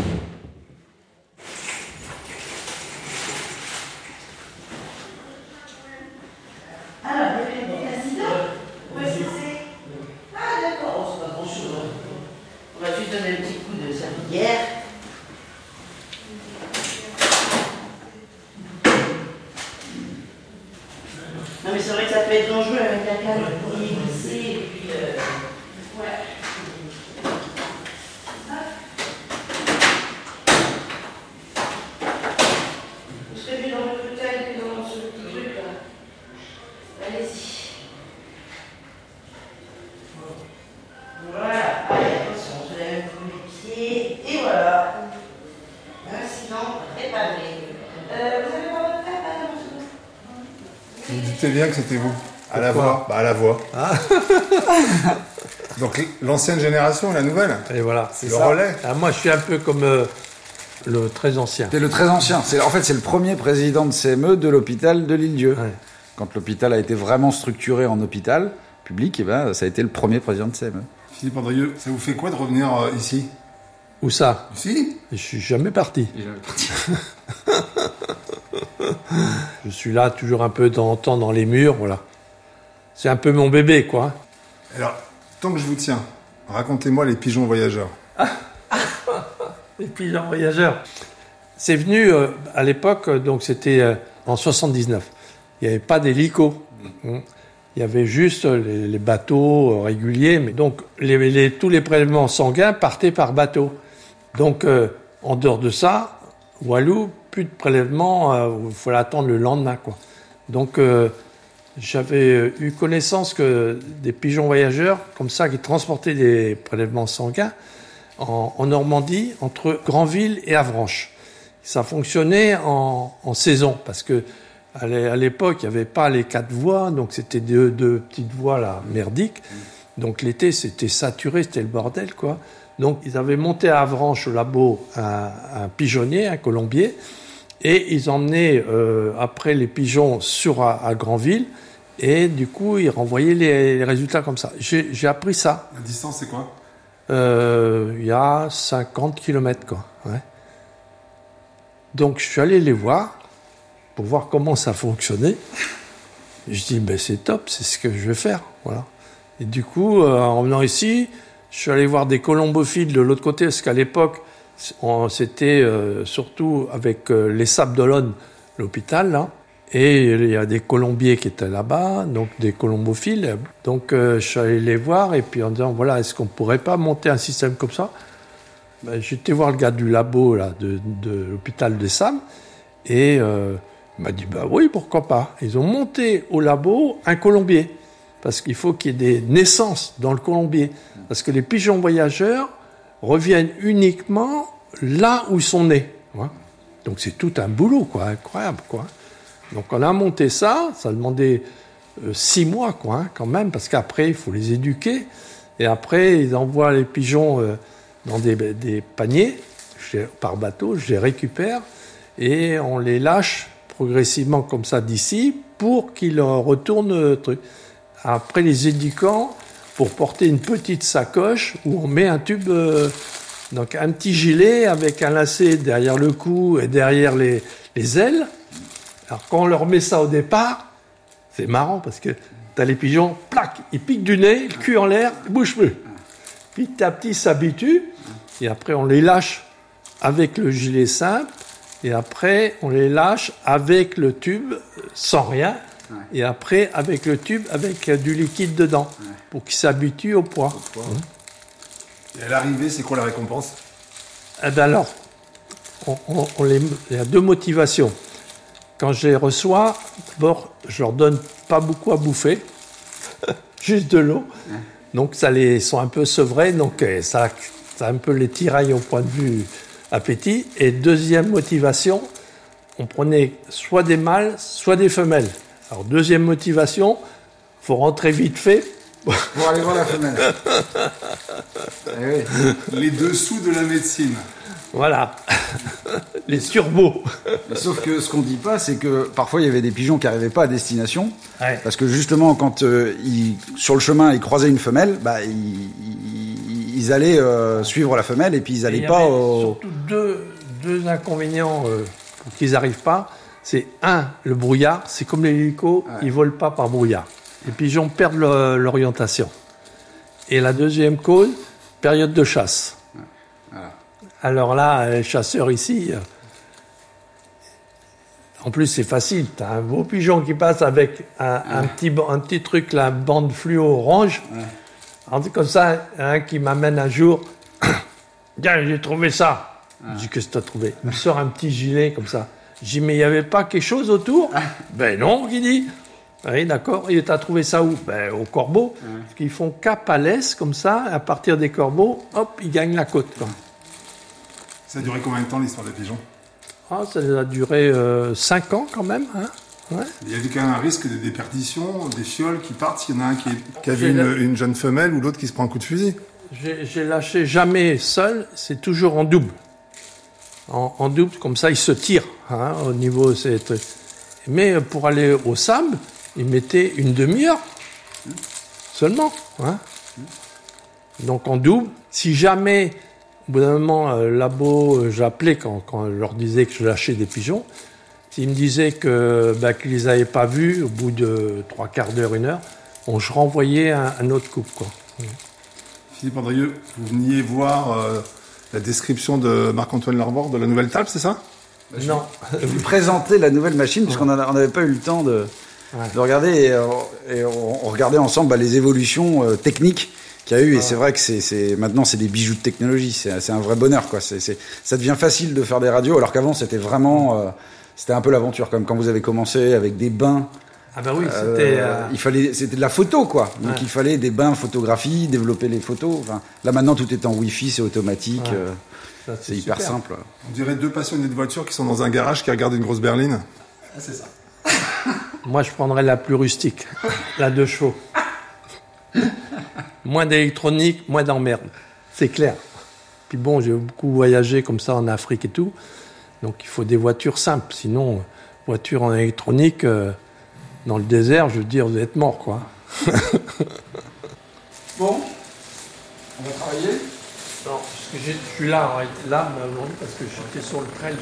Alors, il y avait des incidents. Oui, c'est... Ah d'accord, c'est pas grand chose. On va juste donner un petit coup de serviette. Non mais c'est vrai que ça peut être dangereux avec la canne pour y glisser et puis euh... ouais. Vous serez mieux dans votre bouteille que dans ce petit truc là. Allez-y. Voilà, allez attention, je lève les pieds et voilà. Incident réparé. Euh, vous avez pas votre tête à la Vous vous doutez bien que c'était vous. À la voix. Bah à la voix. Ah. Donc l'ancienne génération et la nouvelle. Et voilà, c'est le ça. relais. Ah, moi, je suis un peu comme euh, le très ancien. C'est le très ancien. C'est, en fait, c'est le premier président de C M E de l'hôpital de l'Île-Dieu. Ouais. Quand l'hôpital a été vraiment structuré en hôpital public, et ben, ça a été le premier président de C M E. Philippe Andrieux, ça vous fait quoi de revenir euh, ici? Où ça? Ici? Je suis jamais parti. Il est jamais parti. Je suis là toujours un peu de temps en temps dans les murs, voilà. C'est un peu mon bébé, quoi. Alors, tant que je vous tiens, racontez-moi les pigeons voyageurs. Les pigeons voyageurs. C'est venu euh, à l'époque, donc c'était euh, en soixante-dix-neuf. Il n'y avait pas d'hélico. Mmh. Il y avait juste les, les bateaux euh, réguliers. Mais donc, les, les, tous les prélèvements sanguins partaient par bateau. Donc, euh, en dehors de ça, Walou, plus de prélèvements, il euh, faut l'attendre le lendemain, quoi. Donc, euh, j'avais eu connaissance que des pigeons voyageurs, comme ça, qui transportaient des prélèvements sanguins en, en Normandie, entre Granville et Avranches. Ça fonctionnait en, en saison, parce que à l'époque, il n'y avait pas les quatre voies, donc c'était deux, deux petites voies là, merdiques. Donc l'été, c'était saturé, c'était le bordel, quoi. Donc ils avaient monté à Avranches au labo un, un pigeonnier, un colombier, et ils emmenaient euh, après les pigeons sur à, à Granville, et du coup ils renvoyaient les, les résultats comme ça. J'ai, j'ai appris ça. La distance, c'est quoi? Euh, il y a cinquante kilomètres, quoi. Ouais. Donc je suis allé les voir pour voir comment ça fonctionnait. Et je dis, ben c'est top, c'est ce que je vais faire, voilà. Et du coup, euh, en venant ici, je suis allé voir des colombophiles de l'autre côté, parce qu'à l'époque, on, c'était euh, surtout avec euh, les Sables d'Olonne, l'hôpital, là. Et il y a des colombiers qui étaient là-bas, donc des colombophiles. Donc euh, je suis allé les voir, et puis en disant, voilà, est-ce qu'on pourrait pas monter un système comme ça? Ben, j'étais voir le gars du labo, là, de, de l'hôpital des Sables, et euh, il m'a dit, bah oui, pourquoi pas. Ils ont monté au labo un colombier. Parce qu'il faut qu'il y ait des naissances dans le colombier. Parce que les pigeons voyageurs reviennent uniquement là où ils sont nés. Donc c'est tout un boulot, quoi, incroyable, quoi. Donc on a monté ça, ça demandait euh, six mois, quoi, hein, quand même, parce qu'après il faut les éduquer. Et après ils envoient les pigeons euh, dans des, des paniers, je les, par bateau, je les récupère et on les lâche progressivement comme ça d'ici pour qu'il retourne le truc. Après les éducants, pour porter une petite sacoche où on met un tube, euh, donc un petit gilet avec un lacet derrière le cou et derrière les, les ailes. Alors quand on leur met ça au départ, c'est marrant parce que t'as les pigeons, plac, ils piquent du nez, le cul en l'air, ils bougent plus. Petit à petit, ils s'habituent et après on les lâche avec le gilet simple et après on les lâche avec le tube sans rien. Ouais. Et après, avec le tube, avec du liquide dedans, ouais. pour qu'ils s'habituent au poids. Au poids ouais. Et à l'arrivée, c'est quoi la récompense? Eh ben alors, on, on, on les, il y a deux motivations. Quand je les reçois, d'abord, je leur donne pas beaucoup à bouffer, juste de l'eau. Ouais. Donc, ça les sont un peu sevrés, donc ça, ça un peu les tiraille au point de vue appétit. Et deuxième motivation, on prenait soit des mâles, soit des femelles. Alors, deuxième motivation, il faut rentrer vite fait. Pour aller voir la femelle. Eh oui. Les dessous de la médecine. Voilà. Les turbos. Sauf que ce qu'on dit pas, c'est que parfois il y avait des pigeons qui n'arrivaient pas à destination. Ouais. Parce que justement, quand euh, ils, sur le chemin, ils croisaient une femelle, bah, ils, ils, ils allaient euh, suivre la femelle et puis ils n'allaient pas au... Surtout deux, deux inconvénients euh, pour qu'ils n'arrivent pas. C'est un, le brouillard, c'est comme les hélicos, ouais. ils volent pas par brouillard. Les pigeons perdent le, l'orientation. Et la deuxième cause, période de chasse. Ouais. Voilà. Alors là, les chasseurs ici, euh, en plus c'est facile, t'as un beau pigeon qui passe avec un, ouais. un, petit, un petit truc, la bande fluo orange. Ouais. Alors, comme ça, un qui m'amène un jour, tiens, j'ai trouvé ça. Ouais. Je dis, qu'est-ce que t'as trouvé? Il me sort un petit gilet comme ça. J'ai dit, mais il n'y avait pas quelque chose autour? Ben non, il dit. Oui, d'accord. Et tu as trouvé ça où? Ben, au corbeau. Ouais. Parce qu'ils font cap à l'est, comme ça. À partir des corbeaux, hop, ils gagnent la côte. Quoi. Ça a duré combien de temps, l'histoire des pigeons? Ah, ça a duré euh, cinq ans, quand même. Hein. Ouais. Il y avait quand même un risque de déperdition, des fioles qui partent. Il y en a un qui, qui avait une, une jeune femelle ou l'autre qui se prend un coup de fusil. J'ai, j'ai lâché jamais seul. C'est toujours en double. En, en double, comme ça, ils se tirent. Hein, au niveau, c'est... Mais pour aller au sable, ils mettaient une demi-heure mmh. seulement. Hein. Mmh. Donc en double, si jamais, au bout d'un moment, euh, labo, euh, j'appelais quand, quand je leur disais que je lâchais des pigeons, s'ils me disaient que, bah, qu'ils les avaient pas vus, au bout de trois quarts d'heure, une heure, bon, je renvoyais un, un autre couple. Quoi. Mmh. Philippe Andrieux, vous veniez voir euh, la description de Marc-Antoine Larbord de la nouvelle table, c'est ça? Bah, non. Je vous présenter la nouvelle machine, puisqu'on n'avait pas eu le temps de, ouais. de regarder, et, et on, on regardait ensemble bah, les évolutions euh, techniques qu'il y a eu, ouais. et c'est vrai que c'est, c'est, maintenant c'est des bijoux de technologie, c'est, c'est un vrai bonheur, quoi. C'est, c'est, ça devient facile de faire des radios, alors qu'avant c'était vraiment, euh, c'était un peu l'aventure, comme quand vous avez commencé avec des bains. Ah bah oui, c'était... Euh, euh... Il fallait, c'était de la photo, quoi. Donc ouais. il fallait des bains photographie, développer les photos. Enfin, là maintenant tout est en Wi-Fi, c'est automatique. Ouais. Euh... Ça, c'est, c'est hyper super. Simple. On dirait deux passionnés de voitures qui sont dans un garage qui regardent une grosse berline. Ah, c'est ça. Moi, je prendrais la plus rustique, la deux chevaux. Moins d'électronique, moins d'emmerde. C'est clair. Puis bon, j'ai beaucoup voyagé comme ça en Afrique et tout. Donc, il faut des voitures simples. Sinon, voiture en électronique, euh, dans le désert, je veux dire, vous êtes mort, quoi. Bon, on va travailler. Non, parce que je suis là, là aujourd'hui, parce que j'étais sur le trail.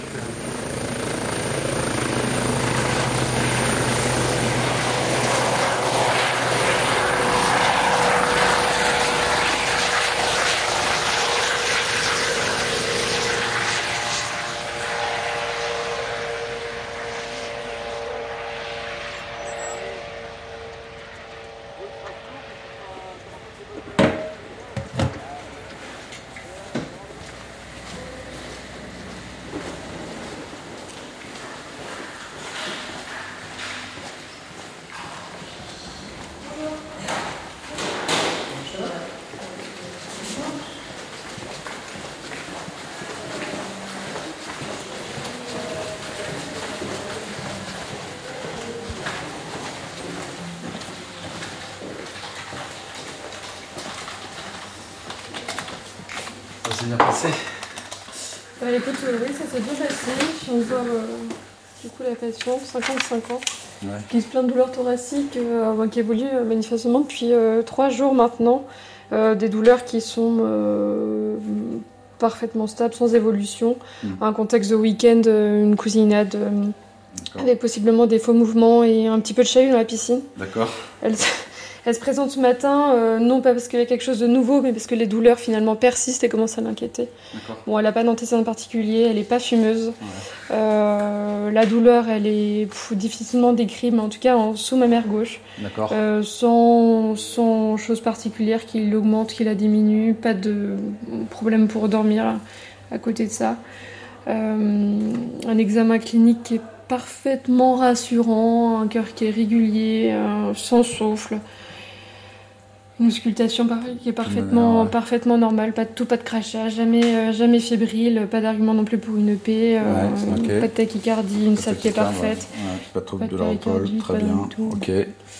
Ça s'est bien passé. Bah écoute, euh, oui, ça s'est bien passé. Je viens de voir euh, du coup la patiente, cinquante-cinq ans, Ouais. qui se plaint de douleurs thoraciques, euh, bah, qui évolue euh, manifestement depuis euh, trois jours maintenant. Euh, des douleurs qui sont euh, parfaitement stables, sans évolution. Mmh. Un contexte de week-end, euh, une cousinade, euh, avec possiblement des faux mouvements et un petit peu de chahut dans la piscine. D'accord. Elle, elle se présente ce matin, euh, non pas parce qu'il y a quelque chose de nouveau, mais parce que les douleurs finalement persistent et commencent à l'inquiéter. D'accord. Bon, elle n'a pas d'antécédent particulier, elle n'est pas fumeuse. Ouais. Euh, la douleur, elle est pff, difficilement décrite, mais en tout cas en sous ma mère gauche. D'accord. Euh, sans, sans chose particulière qui l'augmente, qui la diminue, pas de problème pour dormir à, à côté de ça. Euh, un examen clinique qui est parfaitement rassurant, un cœur qui est régulier, euh, sans souffle. Une auscultation qui est parfaitement, ouais. parfaitement normale, pas de tout, pas de crachat, jamais, euh, jamais fébrile, pas d'argument non plus pour une E P, euh, ouais, okay. Pas de tachycardie, une salle qui est parfaite. Ouais, pas de trouble de l'envol, très bien. Ok.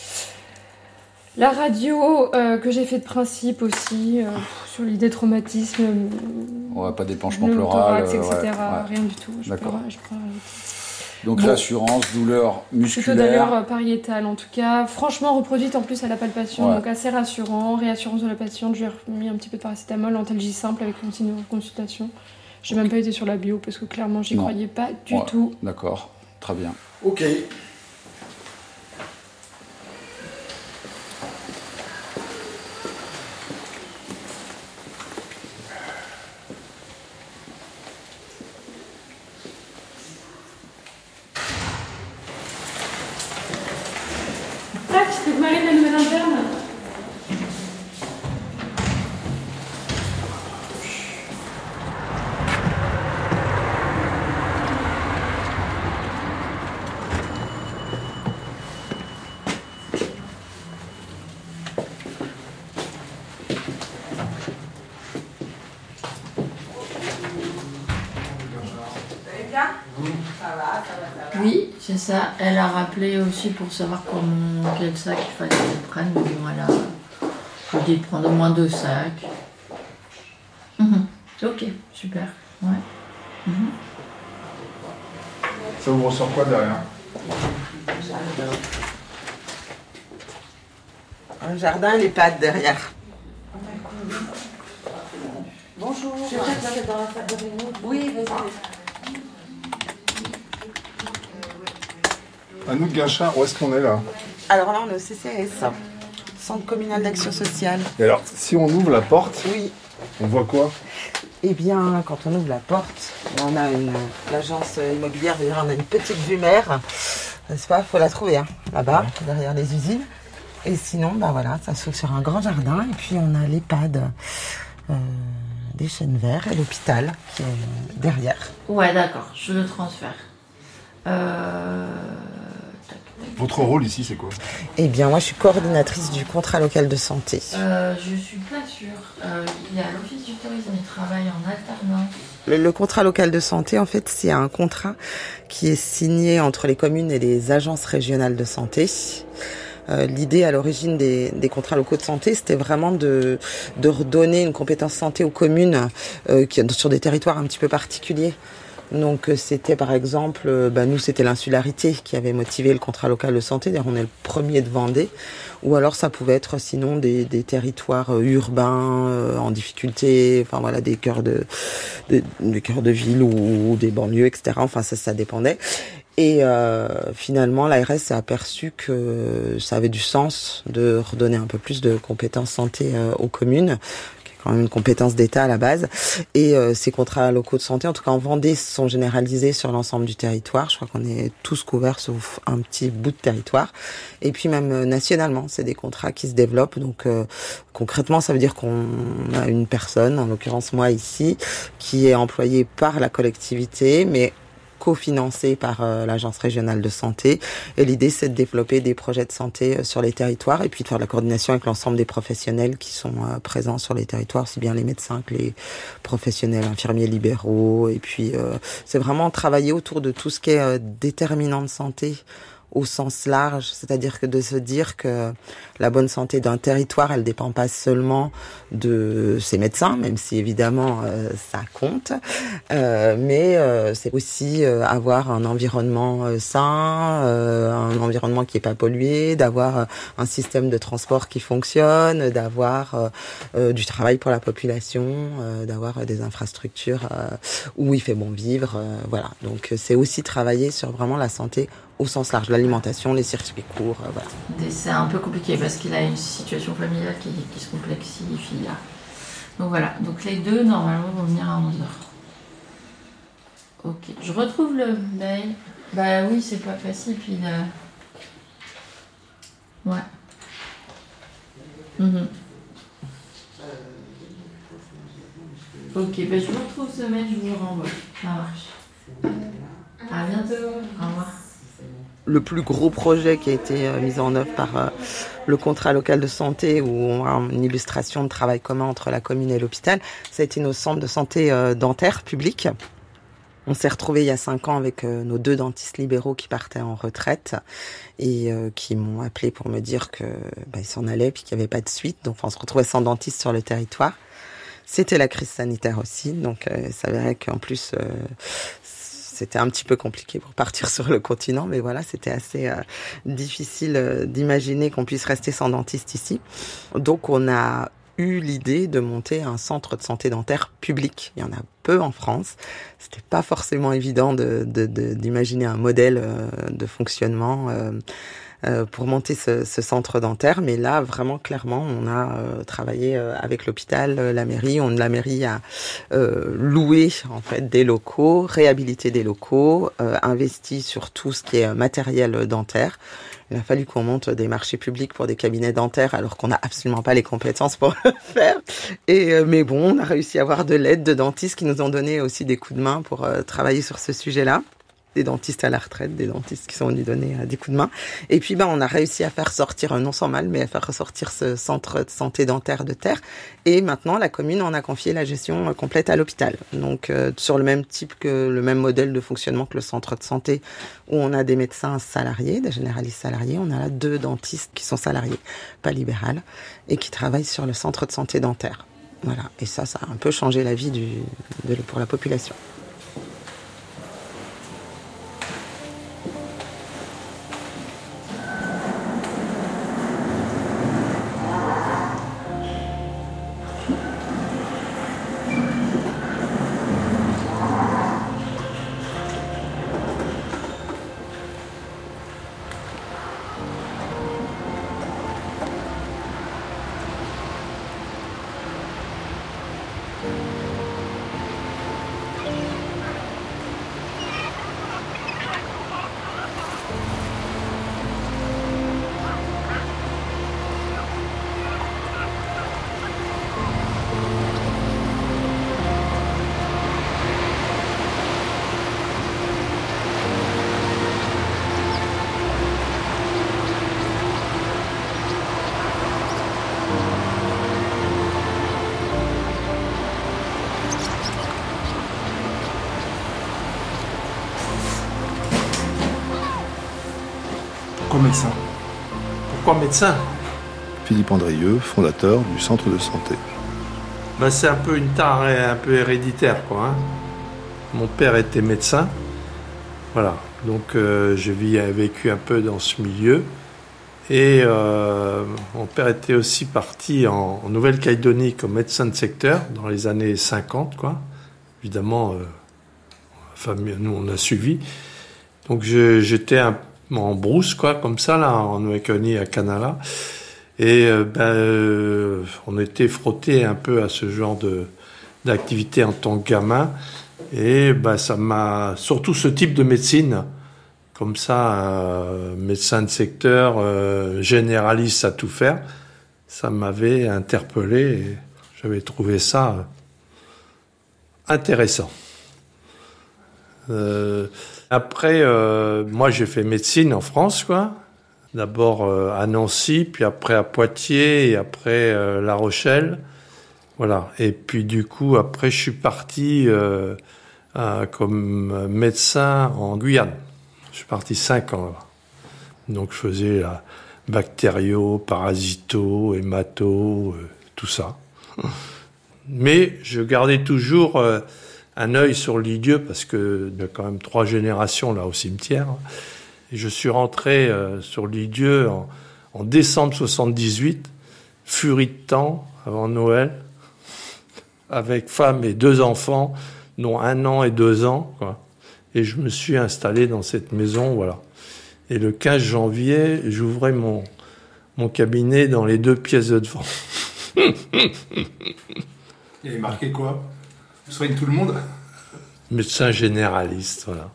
La radio euh, que j'ai fait de principe aussi, euh, sur l'idée de traumatisme. Ouais, pas d'épanchement pleural, thorax, et cetera. Ouais, ouais. Rien du tout. Je D'accord. Pleure, je pleure. Donc bon. L'assurance, douleur musculaire. Plutôt douleur pariétale en tout cas. Franchement reproduite en plus à la palpation, ouais. Donc assez rassurant. Réassurance de la patiente, je lui ai remis un petit peu de paracétamol, antalgie simple avec continue consultation. J'ai okay. même pas été sur la bio parce que clairement j'y non. croyais pas du ouais. tout. D'accord, très bien. Ok. C'est Marie, la nouvelle interne. Oui, c'est ça. Elle a rappelé aussi pour savoir comment, quel sac il fallait qu'elle prenne. Mais bon, elle a dit de prendre au moins deux sacs. Mmh. Ok, super. Ouais. Mmh. Ça vous ressort quoi derrière? Un jardin et les pattes derrière. Bonjour. Je vais peut-être dans la salle de réunion. Oui, vas-y. À nous de Guinchin, où est-ce qu'on est là? Alors là, on est au C C A S, Centre communal d'action sociale. Et alors, si on ouvre la porte, oui. On voit quoi? Eh bien, quand on ouvre la porte, on a une l'agence immobilière, on a une petite vue mer, n'est-ce pas? Faut la trouver, hein, là-bas, ouais. Derrière les usines. Et sinon, bah voilà, ça s'ouvre sur un grand jardin. Et puis on a l'EHPAD euh, des Chênes Verts et l'hôpital qui est derrière. Ouais, d'accord, je le transfère. Euh... Votre rôle ici, c'est quoi? Eh bien, moi, je suis coordinatrice du contrat local de santé. Euh, je suis pas sûre. Euh, il y a l'Office du tourisme et travail en alternance. Le, le contrat local de santé, en fait, c'est un contrat qui est signé entre les communes et les agences régionales de santé. Euh, l'idée à l'origine des, des contrats locaux de santé, c'était vraiment de, de redonner une compétence santé aux communes euh, qui, sur des territoires un petit peu particuliers. Donc c'était par exemple, bah, nous c'était l'insularité qui avait motivé le contrat local de santé, d'ailleurs on est le premier de Vendée, ou alors ça pouvait être sinon des, des territoires euh, urbains euh, en difficulté, enfin voilà des cœurs de, de des cœurs de ville ou, ou des banlieues, et cetera. Enfin ça ça dépendait. Et euh, finalement, l'A R S s'est aperçu que ça avait du sens de redonner un peu plus de compétences santé euh, aux communes, qui est quand même une compétence d'État à la base. Et euh, ces contrats locaux de santé, en tout cas en Vendée, sont généralisés sur l'ensemble du territoire. Je crois qu'on est tous couverts sauf un petit bout de territoire. Et puis même euh, nationalement, c'est des contrats qui se développent. Donc euh, concrètement, ça veut dire qu'on a une personne, en l'occurrence moi ici, qui est employée par la collectivité, mais cofinancé par euh, l'agence régionale de santé. Et l'idée, c'est de développer des projets de santé euh, sur les territoires et puis de faire de la coordination avec l'ensemble des professionnels qui sont euh, présents sur les territoires, aussi bien les médecins que les professionnels infirmiers libéraux. Et puis, euh, c'est vraiment travailler autour de tout ce qui est euh, déterminant de santé au sens large, c'est-à-dire que de se dire que la bonne santé d'un territoire, elle dépend pas seulement de ses médecins, même si évidemment euh, ça compte, euh, mais euh, c'est aussi euh, avoir un environnement euh, sain, euh, un environnement qui est pas pollué, d'avoir euh, un système de transport qui fonctionne, d'avoir euh, euh, du travail pour la population, euh, d'avoir euh, des infrastructures euh, où il fait bon vivre, euh, voilà. Donc c'est aussi travailler sur vraiment la santé au sens large, l'alimentation, les circuits courts, euh, voilà. Et c'est un peu compliqué parce qu'il a une situation familiale qui, qui se complexifie là. Donc voilà, donc les deux normalement vont venir à onze heures. Ok, je retrouve le mail. Bah oui, c'est pas facile, puis là... Ouais. Mm-hmm. Ok, bah je vous retrouve ce mail, je vous le renvoie. Ça marche. À bientôt. Au revoir. Le plus gros projet qui a été euh, mis en œuvre par euh, le contrat local de santé, où on a une illustration de travail commun entre la commune et l'hôpital, ça a été nos centres de santé euh, dentaires publics. On s'est retrouvés il y a cinq ans avec euh, nos deux dentistes libéraux qui partaient en retraite et euh, qui m'ont appelé pour me dire que bah, ils s'en allaient puis qu'il n'y avait pas de suite. Donc on se retrouvait sans dentiste sur le territoire. C'était la crise sanitaire aussi, donc euh, il s'avérait qu'en plus euh, c'était un petit peu compliqué pour partir sur le continent, mais voilà, c'était assez euh, difficile euh, d'imaginer qu'on puisse rester sans dentiste ici. Donc on a eu l'idée de monter un centre de santé dentaire public. Il y en a peu en France. C'était pas forcément évident de, de, de, d'imaginer un modèle euh, de fonctionnement euh, euh, pour monter ce, ce centre dentaire. Mais là, vraiment, clairement, on a euh, travaillé euh, avec l'hôpital, euh, la mairie. On, la mairie a euh, loué en fait des locaux, réhabilité des locaux, euh, investi sur tout ce qui est matériel dentaire. Il a fallu qu'on monte des marchés publics pour des cabinets dentaires alors qu'on n'a absolument pas les compétences pour le faire. Et, euh, mais bon, on a réussi à avoir de l'aide de dentistes qui nous ont donné aussi des coups de main pour euh, travailler sur ce sujet-là. Des dentistes à la retraite, des dentistes qui sont venus donner euh, des coups de main. Et puis, ben, on a réussi à faire sortir, euh, non sans mal, mais à faire ressortir ce centre de santé dentaire de terre. Et maintenant, la commune en a confié la gestion euh, complète à l'hôpital. Donc, euh, sur le même type que le même modèle de fonctionnement que le centre de santé, où on a des médecins salariés, des généralistes salariés. On a là deux dentistes qui sont salariés, pas libérales, et qui travaillent sur le centre de santé dentaire. Voilà. Et ça, ça a un peu changé la vie du, de, pour la population. Pourquoi médecin Pourquoi médecin Philippe Andrieux, fondateur du centre de santé. Ben, c'est un peu une tare un peu héréditaire, quoi. Hein. Mon père était médecin, voilà. Donc euh, je vis, vécu un peu dans ce milieu. Et euh, mon père était aussi parti en, en Nouvelle-Calédonie comme médecin de secteur dans les années cinquante, quoi. Évidemment, euh, enfin, nous on a suivi. Donc je, j'étais un en brousse, quoi, comme ça, là, en Nouvelle-Calédonie, à Canala. Et euh, ben, euh, on était frotté un peu à ce genre de, d'activité en tant que gamin. Et ben, ça m'a... Surtout ce type de médecine, comme ça, euh, médecin de secteur, euh, généraliste à tout faire, ça m'avait interpellé et j'avais trouvé ça intéressant. Euh, après, euh, moi j'ai fait médecine en France, quoi. D'abord euh, à Nancy, puis après à Poitiers, et après euh, La Rochelle. Voilà. Et puis du coup, après, je suis parti euh, à, comme médecin en Guyane. Je suis parti cinq ans là. Donc je faisais la bactério, parasito, hémato, euh, tout ça. Mais je gardais toujours euh, un œil sur Lisieux parce que il y a quand même trois générations là au cimetière. Et je suis rentré euh, sur Lisieux en, en décembre soixante-dix-huit, furie de temps avant Noël, avec femme et deux enfants, dont un an et deux ans, quoi. Et je me suis installé dans cette maison, voilà. Et le quinze janvier, j'ouvrais mon, mon cabinet dans les deux pièces de devant. Il est marqué quoi? Soigne tout le monde? Médecin généraliste, voilà.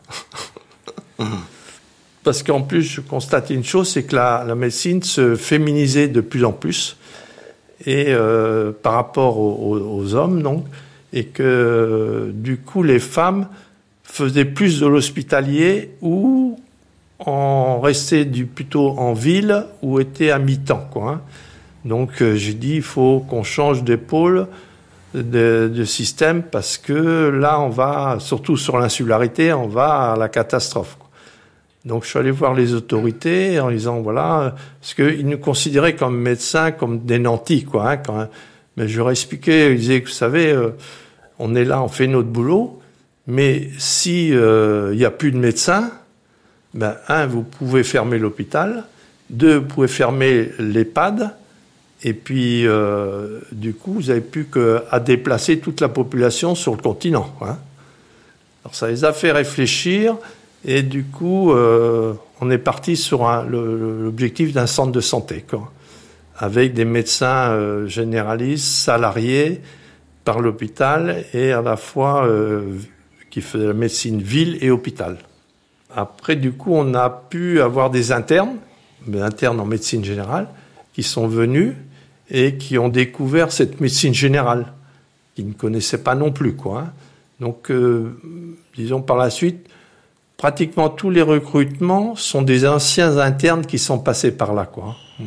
Parce qu'en plus, je constatais une chose, c'est que la, la médecine se féminisait de plus en plus, et euh, par rapport aux, aux hommes, donc, et que du coup, les femmes faisaient plus de l'hospitalier ou en restaient du, plutôt en ville ou étaient à mi-temps, quoi. Hein. Donc, euh, j'ai dit, il faut qu'on change d'épaule de, de système parce que là, on va, surtout sur l'insularité, on va à la catastrophe. Quoi. Donc, je suis allé voir les autorités en disant, voilà, parce qu'ils nous considéraient comme médecins, comme des nantis, quoi. Hein, quand même. Mais je leur expliquais, ils disaient, vous savez, euh, on est là, on fait notre boulot, mais si il euh, y a plus de médecins, ben, un, vous pouvez fermer l'hôpital, deux, vous pouvez fermer l'EHPAD, et puis, euh, du coup, vous n'avez plus qu'à déplacer toute la population sur le continent. Hein. Alors, ça les a fait réfléchir, et du coup, euh, on est parti sur un, le, l'objectif d'un centre de santé, quoi, avec des médecins euh, généralistes, salariés par l'hôpital, et à la fois euh, qui faisaient la médecine ville et hôpital. Après, du coup, on a pu avoir des internes, des internes en médecine générale, qui sont venus et qui ont découvert cette médecine générale, qu'ils ne connaissaient pas non plus, quoi. Hein. Donc, euh, disons par la suite, pratiquement tous les recrutements sont des anciens internes qui sont passés par là, quoi. Mmh.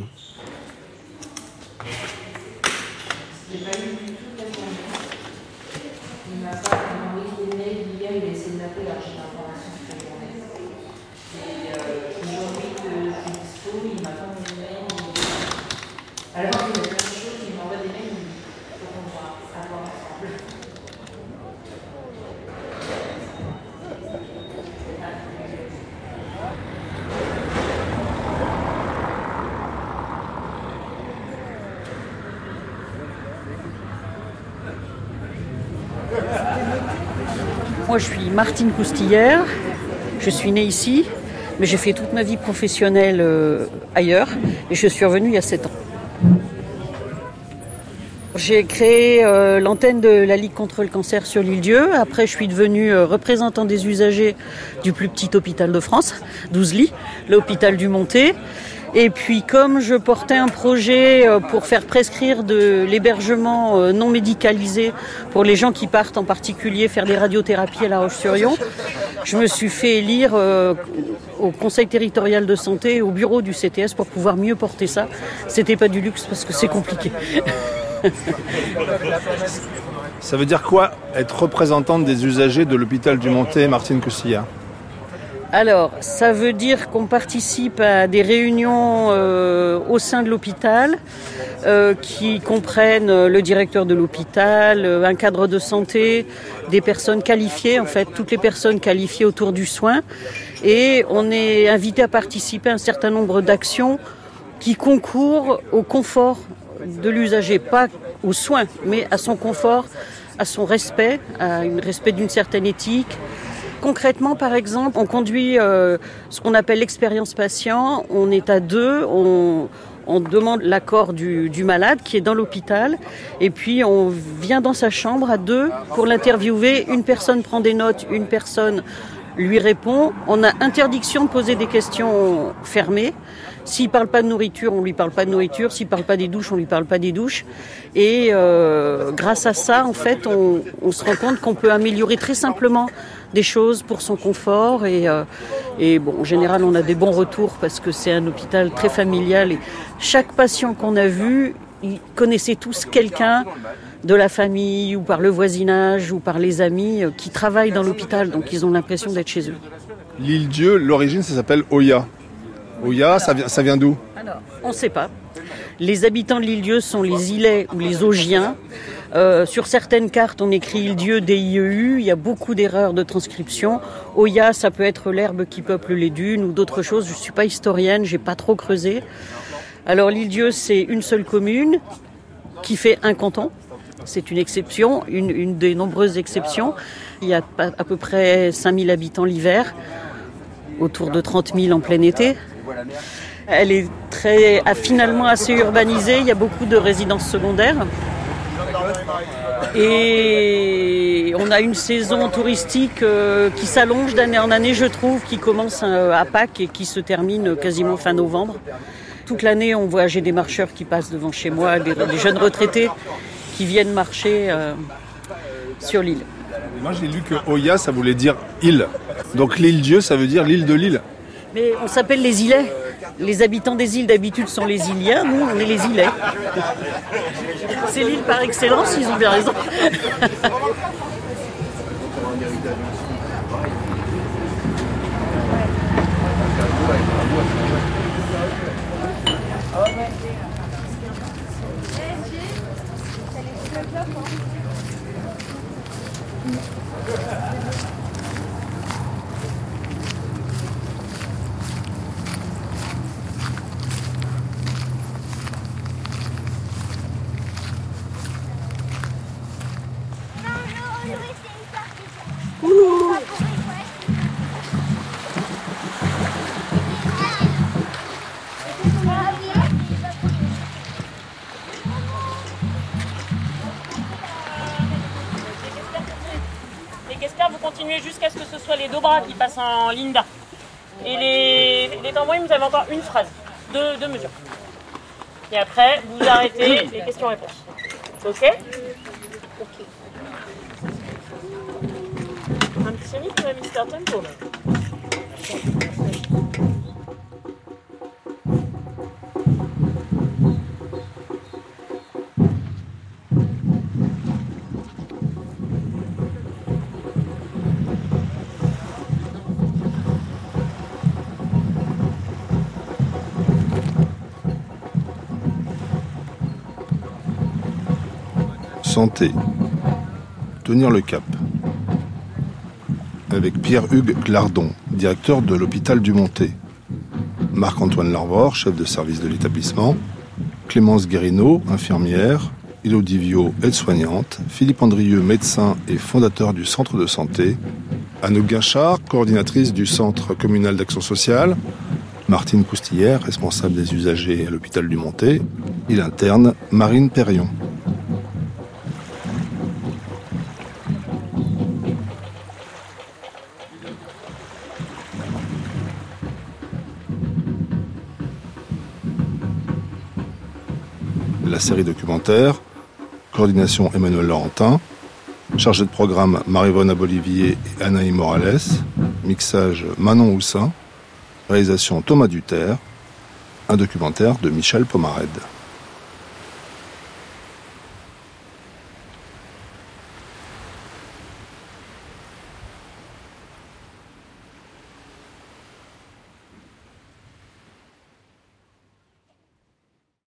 Moi, je suis Martine Coustillère, je suis née ici, mais j'ai fait toute ma vie professionnelle euh, ailleurs, et je suis revenue il y a sept ans. J'ai créé euh, l'antenne de la Ligue contre le cancer sur l'île-Dieu. Après, je suis devenue euh, représentant des usagers du plus petit hôpital de France, douze lits, l'hôpital du Montet. Et puis, comme je portais un projet pour faire prescrire de l'hébergement non médicalisé pour les gens qui partent, en particulier faire des radiothérapies à La Roche-sur-Yon, je me suis fait élire au Conseil territorial de santé, au bureau du C T S pour pouvoir mieux porter ça. C'était pas du luxe parce que c'est compliqué. Ça veut dire quoi être représentante des usagers de l'hôpital du Montet, Martine Coustillère ? Alors, ça veut dire qu'on participe à des réunions euh, au sein de l'hôpital euh, qui comprennent le directeur de l'hôpital, un cadre de santé, des personnes qualifiées, en fait, toutes les personnes qualifiées autour du soin. Et on est invité à participer à un certain nombre d'actions qui concourent au confort de l'usager, pas aux soins, mais à son confort, à son respect, à un respect d'une certaine éthique. Concrètement, par exemple, on conduit euh, ce qu'on appelle l'expérience patient. On est à deux, on, on demande l'accord du, du malade qui est dans l'hôpital. Et puis, on vient dans sa chambre à deux pour l'interviewer. Une personne prend des notes, une personne lui répond. On a interdiction de poser des questions fermées. S'il parle pas de nourriture, on lui parle pas de nourriture. S'il parle pas des douches, on lui parle pas des douches. Et euh, grâce à ça, en fait, on, on se rend compte qu'on peut améliorer très simplement des choses pour son confort. Et, euh, et bon, en général, on a des bons retours parce que c'est un hôpital très familial. Et chaque patient qu'on a vu, ils connaissaient tous quelqu'un de la famille ou par le voisinage ou par les amis qui travaillent dans l'hôpital. Donc, ils ont l'impression d'être chez eux. L'île-Dieu, l'origine, ça s'appelle Oya. Oya, ça vient, ça vient d'où? Alors, on ne sait pas. Les habitants de l'île-dieu sont les Ilais ou les Augiens. Euh, sur certaines cartes, on écrit île-dieu, D I E U. Il y a beaucoup d'erreurs de transcription. Oya, ça peut être l'herbe qui peuple les dunes ou d'autres choses. Je ne suis pas historienne, je n'ai pas trop creusé. Alors, l'île-dieu, c'est une seule commune qui fait un canton. C'est une exception, une, une des nombreuses exceptions. Il y a à peu près cinq mille habitants l'hiver, autour de trente mille en plein été. Elle est très, finalement assez urbanisée, il y a beaucoup de résidences secondaires. Et on a une saison touristique qui s'allonge d'année en année, je trouve, qui commence à Pâques et qui se termine quasiment fin novembre. Toute l'année, on voit, j'ai des marcheurs qui passent devant chez moi, des, des jeunes retraités qui viennent marcher euh, sur l'île. Moi, j'ai lu que Oya, ça voulait dire île. Donc l'île-dieu, ça veut dire l'île de l'île. Mais on s'appelle les Ilais. Les habitants des îles d'habitude sont les Iliens, nous on est les Ilais. C'est l'île par excellence, ils ont bien raison. Vous continuez jusqu'à ce que ce soit les deux bras qui passent en ligne bas. Et les, les tambourins, vous avez encore une phrase, deux, deux mesures. Et après, vous arrêtez les questions-réponses. Ok? Un petit rythme, Mister Tempo. Santé. Tenir le cap. Avec Pierre-Hugues Glardon, directeur de l'hôpital du Montet. Marc-Antoine Larvor, chef de service de l'établissement. Clémence Guérino, infirmière. Élodie Viau, aide-soignante. Philippe Andrieux, médecin et fondateur du centre de santé. Anne Guinchard, coordinatrice du centre communal d'action sociale. Martine Coustillère, responsable des usagers à l'hôpital du Montet. Et l'interne, Marine Perrion. La série documentaire, coordination Emmanuel Laurentin, chargé de programme Marie-Vonne Abolivier et Anaïs Morales, mixage Manon Houssin, réalisation Thomas Duterre, un documentaire de Michel Pomarède.